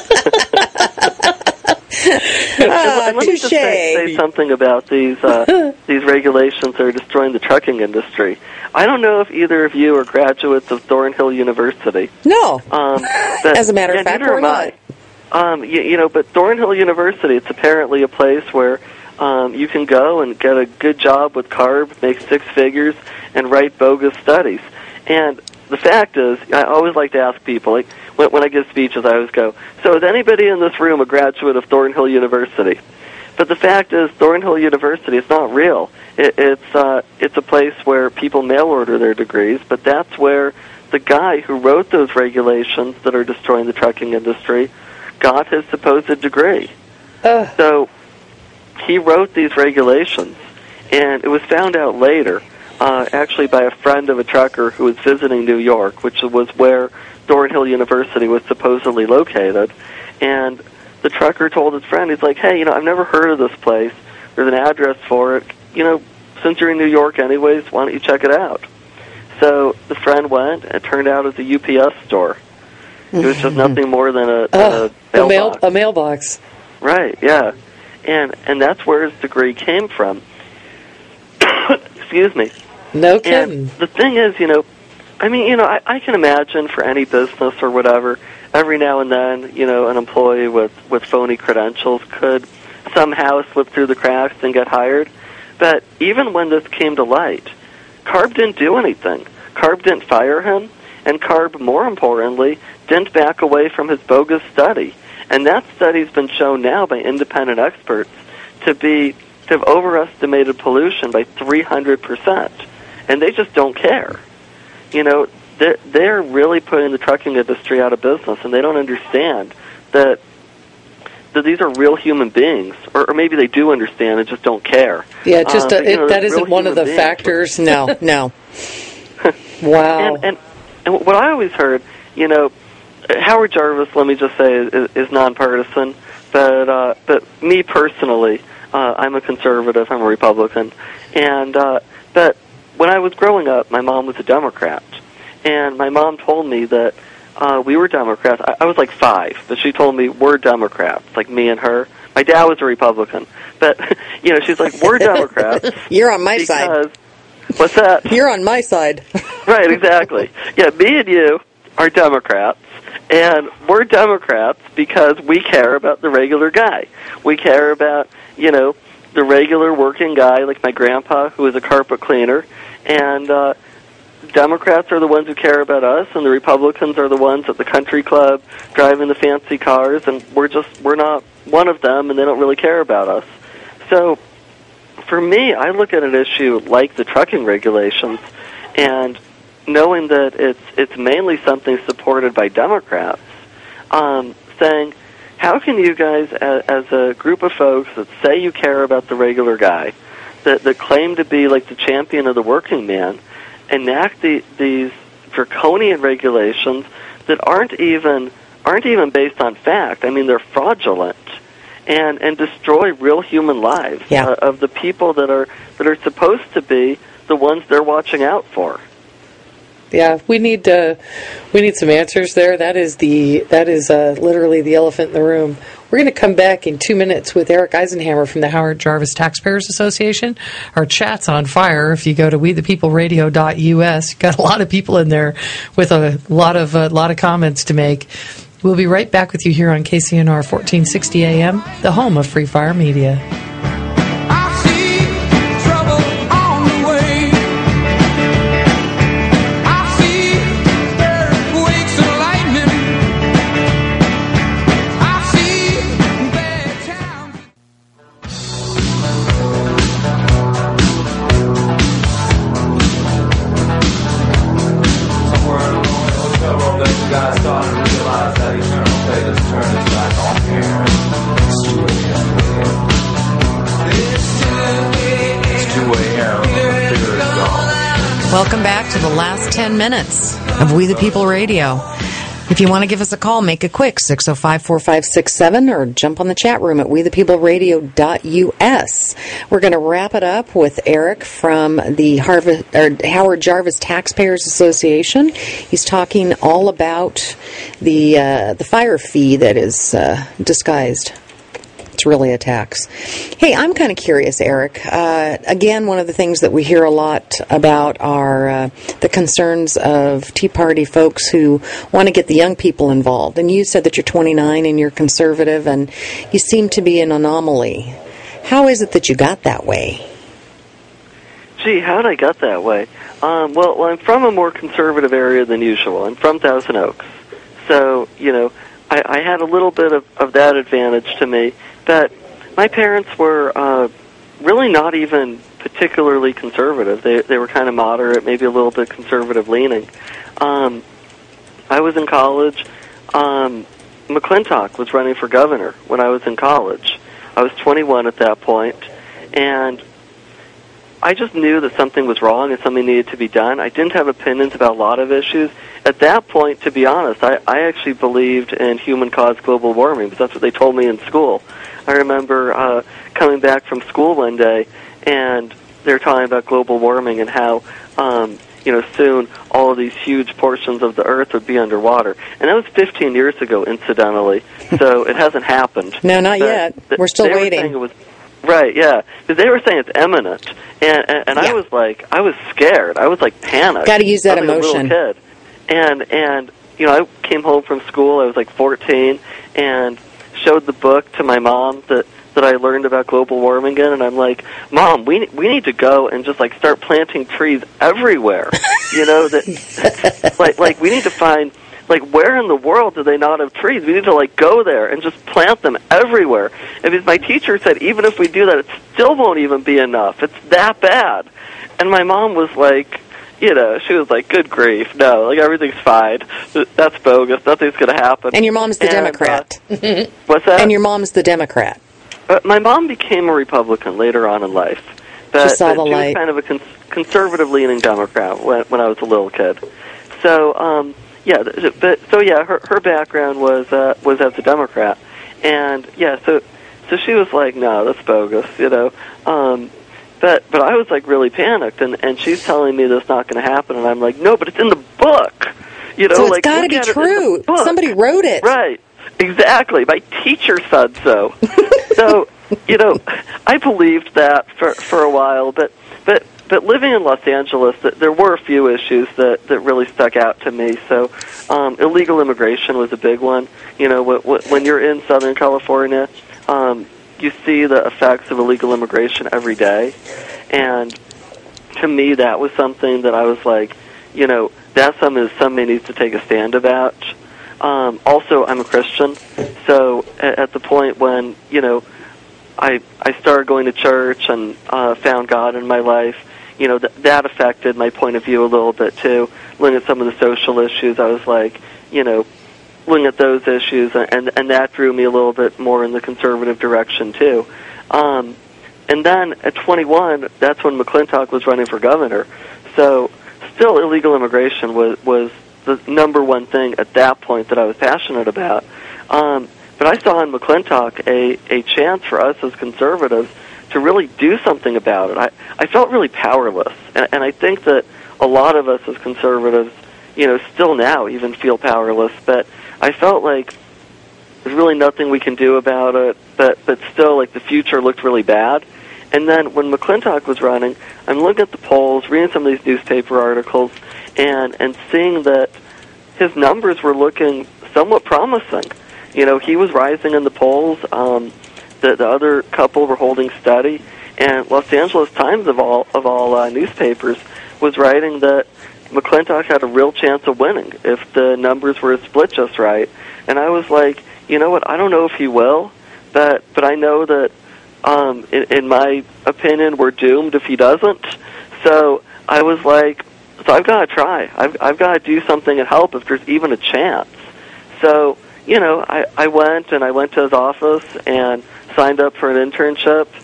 And let me just say something about these regulations that are destroying the trucking industry. I don't know if either of you are graduates of Thornhill University. No. But, as a matter of fact, neither we're am not. You know, but Thornhill University, it's apparently a place where you can go and get a good job with CARB, make six figures, and write bogus studies. And the fact is, I always like to ask people, like when I give speeches, I always go, so is anybody in this room a graduate of Thornhill University? But the fact is, Thornhill University is not real. It's a place where people mail order their degrees, but that's where the guy who wrote those regulations that are destroying the trucking industry got his supposed degree. So he wrote these regulations, and it was found out later, actually by a friend of a trucker who was visiting New York, which was where Thornhill University was supposedly located. And the trucker told his friend, he's like, hey, I've never heard of this place. There's an address for it. Since you're in New York anyways, why don't you check it out? So the friend went, and it turned out it was a UPS store. It was just nothing more than a mailbox. A mailbox. Right, yeah. And that's where his degree came from. Excuse me. No kidding. And the thing is, I can imagine for any business or whatever, every now and then, an employee with phony credentials could somehow slip through the cracks and get hired. But even when this came to light, CARB didn't do anything. CARB didn't fire him, and CARB, more importantly, didn't back away from his bogus study. And that study's been shown now by independent experts to have overestimated pollution by 300%. And they just don't care. They're really putting the trucking industry out of business, and they don't understand that these are real human beings, or maybe they do understand and just don't care. Yeah, that isn't one of the factors. No. Wow. And what I always heard, Howard Jarvis, let me just say, is nonpartisan, but me personally, I'm a conservative, I'm a Republican, and but when I was growing up, my mom was a Democrat, and my mom told me that we were Democrats. I was like 5, but she told me we're Democrats, like me and her. My dad was a Republican, but she's like, we're Democrats. You're on my side. What's that? You're on my side. Right, exactly. Yeah, me and you are Democrats, and we're Democrats because we care about the regular guy. We care about, the regular working guy, like my grandpa, who is a carpet cleaner, and Democrats are the ones who care about us, and the Republicans are the ones at the country club driving the fancy cars, and we're not one of them, and they don't really care about us. So for me, I look at an issue like the trucking regulations, and knowing that it's mainly something supported by Democrats, saying, how can you guys, as a group of folks that say you care about the regular guy, that claim to be like the champion of the working man, enact these draconian regulations that aren't even based on fact? I mean, they're fraudulent, and destroy real human lives of the people that are supposed to be the ones they're watching out for. Yeah, we need some answers there. That is literally the elephant in the room. We're going to come back in 2 minutes with Eric Eisenhammer from the Howard Jarvis Taxpayers Association. Our chat's on fire. If you go to wethepeopleradio.us, you've got a lot of people in there with a lot of comments to make. We'll be right back with you here on KCNR 1460 AM, the home of Free Fire Media. Guys talking Welcome back to the last 10 minutes of We the People Radio. If you want to give us a call, make it quick, 605-4567, or jump on the chat room at wethepeopleradio.us. We're going to wrap it up with Eric from the Howard Jarvis Taxpayers Association. He's talking all about the fire fee that is disguised. It's really a tax. Hey, I'm kind of curious, Eric. Again, one of the things that we hear a lot about are the concerns of Tea Party folks who want to get the young people involved. And you said that you're 29 and you're conservative, and you seem to be an anomaly. How is it that you got that way? Gee, how did I get that way? Well, I'm from a more conservative area than usual. I'm from Thousand Oaks. So, I had a little bit of that advantage to me. But my parents were really not even particularly conservative. They were kind of moderate, maybe a little bit conservative leaning. I was in college. McClintock was running for governor when I was in college. I was 21 at that point, and I just knew that something was wrong and something needed to be done. I didn't have opinions about a lot of issues. At that point, to be honest, I actually believed in human-caused global warming, because that's what they told me in school. I remember coming back from school one day, and they were talking about global warming and how, soon all of these huge portions of the Earth would be underwater. And that was 15 years ago, incidentally, so it hasn't happened. No, not yet. We're still waiting. Right, yeah. Because they were saying it's imminent. And I was scared. I was panicked. Got to use that emotion. I was a little kid. And I came home from school. I was 14, and showed the book to my mom that I learned about global warming in, and I'm like, Mom, we need to go and just start planting trees everywhere. That we need to find where in the world do they not have trees? We need to go there and just plant them everywhere. And because my teacher said even if we do that, it still won't even be enough. It's that bad. And my mom was she was like, good grief, no, everything's fine. That's bogus. Nothing's going to happen. And your mom's the Democrat. What's that? And your mom's the Democrat. My mom became a Republican later on in life. But she saw the light. She was kind of a conservative-leaning Democrat when I was a little kid. So, her background was as a Democrat. And, so she was like, no, that's bogus, But I was really panicked, and she's telling me that's not going to happen, and I'm like, no, but it's in the book, So it's got to be true. Somebody wrote it, right? Exactly. My teacher said so. So I believed that for a while, but living in Los Angeles, there were a few issues that really stuck out to me. So illegal immigration was a big one. When you're in Southern California. You see the effects of illegal immigration every day, and to me that was something that I was like, that's something that somebody needs to take a stand about. Also, I'm a Christian, so at the point when, I started going to church and found God in my life, that affected my point of view a little bit too. Looking at some of the social issues, I was like, looking at those issues, and that drew me a little bit more in the conservative direction, too. And then at 21, that's when McClintock was running for governor. So still illegal immigration was the number one thing at that point that I was passionate about. But I saw in McClintock a chance for us as conservatives to really do something about it. I felt really powerless, and I think that a lot of us as conservatives, still now even feel powerless, but I felt like there's really nothing we can do about it, but still, the future looked really bad. And then when McClintock was running, I'm looking at the polls, reading some of these newspaper articles, and seeing that his numbers were looking somewhat promising. He was rising in the polls. The other couple were holding steady, and Los Angeles Times of all newspapers was writing that McClintock had a real chance of winning if the numbers were split just right. And I was like, you know what, I don't know if he will, but I know that, in my opinion, we're doomed if he doesn't. So I was like, I've got to try. I've got to do something and help if there's even a chance. So, I went to his office and signed up for an internship,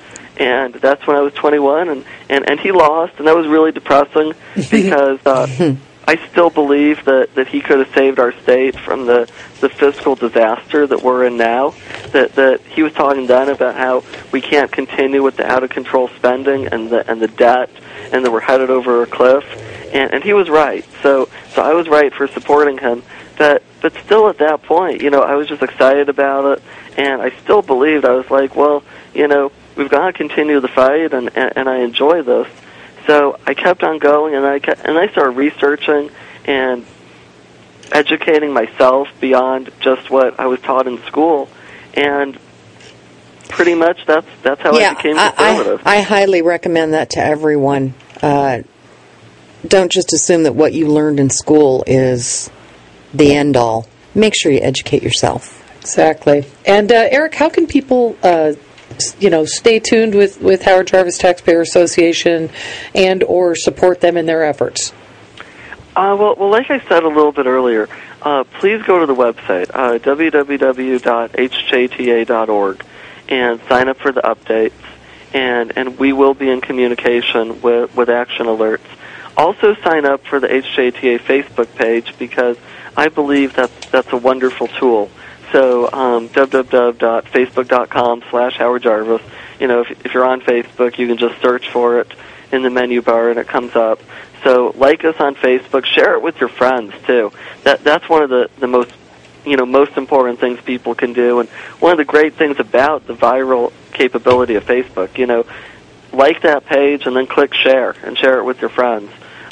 And that's when I was 21, and he lost, and that was really depressing because I still believe that he could have saved our state from the fiscal disaster that we're in now. That he was talking then about how we can't continue with the out-of-control spending and the debt, and that we're headed over a cliff. And he was right. So I was right for supporting him. But still at that point, I was just excited about it, and I still believed. I was like, well, we've got to continue the fight, and I enjoy this. So I kept on going, and I started researching and educating myself beyond just what I was taught in school, and pretty much that's how I became conservative. I highly recommend that to everyone. Don't just assume that what you learned in school is the end all. Make sure you educate yourself. Exactly. And Eric, how can people stay tuned with Howard Jarvis Taxpayer Association and or support them in their efforts? Well, like I said a little bit earlier, please go to the website, www.hjta.org, and sign up for the updates, and we will be in communication with action alerts. Also sign up for the HJTA Facebook page, because I believe that's a wonderful tool. So www.facebook.com/Howard Jarvis. If you're on Facebook, you can just search for it in the menu bar, and it comes up. So like us on Facebook, share it with your friends too. That's one of the most most important things people can do, and one of the great things about the viral capability of Facebook. Like that page and then click share and share it with your friends.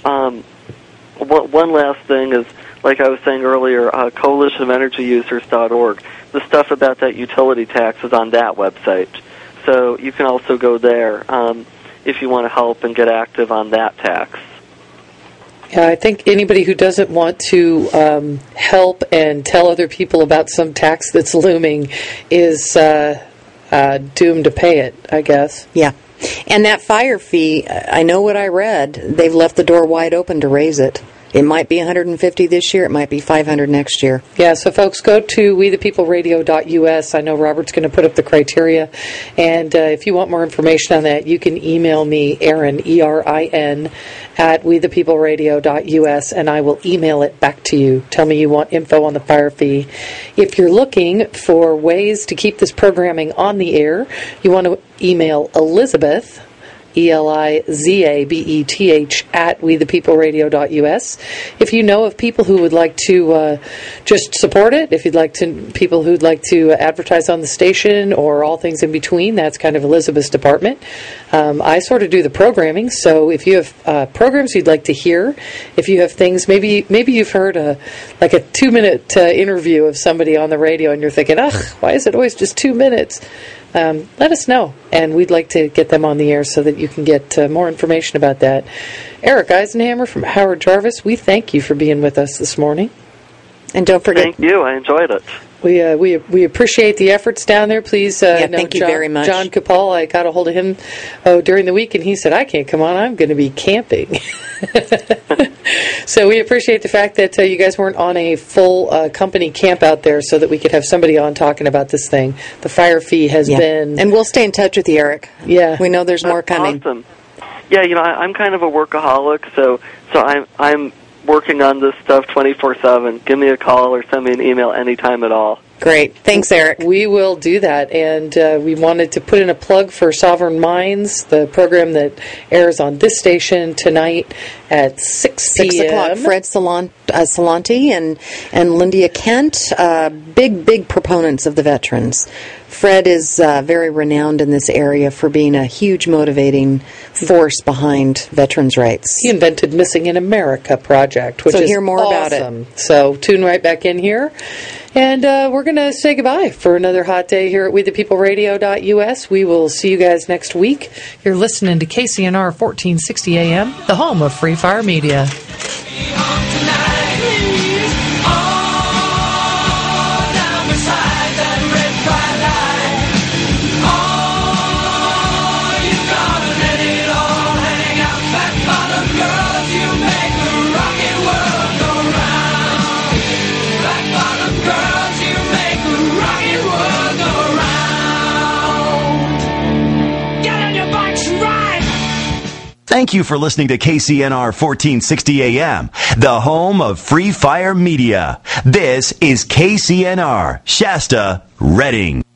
One last thing is, like I was saying earlier, coalitionofenergyusers.org. The stuff about that utility tax is on that website. So you can also go there if you want to help and get active on that tax. Yeah, I think anybody who doesn't want to help and tell other people about some tax that's looming is doomed to pay it, I guess. Yeah. And that fire fee, I know what I read. They've left the door wide open to raise it. It might be $150 this year. It might be $500 next year. Yeah, so folks, go to wethepeopleradio.us. I know Robert's going to put up the criteria. And if you want more information on that, you can email me, Erin, E-R-I-N, at wethepeopleradio.us, and I will email it back to you. Tell me you want info on the fire fee. If you're looking for ways to keep this programming on the air, you want to email Elizabeth, ELIZABETH, at wethepeopleradio.us. If you know of people who would like to just support it, if you'd like to, people who'd like to advertise on the station or all things in between, that's kind of Elizabeth's department. I sort of do the programming, so if you have programs you'd like to hear, if you have things, maybe you've heard a 2-minute interview of somebody on the radio and you're thinking, why is it always just 2 minutes? Let us know, and we'd like to get them on the air so that you can get more information about that. Eric Eisenhammer from Howard Jarvis, we thank you for being with us this morning. And don't forget... Thank you. I enjoyed it. We appreciate the efforts down there. Please, thank you very much. John Capal, I got a hold of him during the week, and he said, I can't come on. I'm going to be camping. So we appreciate the fact that you guys weren't on a full company camp out there so that we could have somebody on talking about this thing. The fire fee has been... And we'll stay in touch with you, Eric. Yeah. We know there's more coming. Awesome. Yeah, I'm kind of a workaholic, so I'm working on this stuff 24/7. Give me a call or send me an email anytime at all. Great. Thanks, Eric. We will do that. And we wanted to put in a plug for Sovereign Minds, the program that airs on this station tonight at 6 p.m. 6 o'clock. Fred Salanti and Lindia Kent, big proponents of the veterans. Fred is very renowned in this area for being a huge motivating force behind veterans' rights. He invented Missing in America project, which is hear more awesome. about it. So tune right back in here. And we're going to say goodbye for another hot day here at wethepeopleradio.us. We will see you guys next week. You're listening to KCNR 1460 AM, the home of Free Fire Media. Get in your Thank you for listening to KCNR 1460 AM, the home of Free Fire Media. This is KCNR, Shasta, Redding.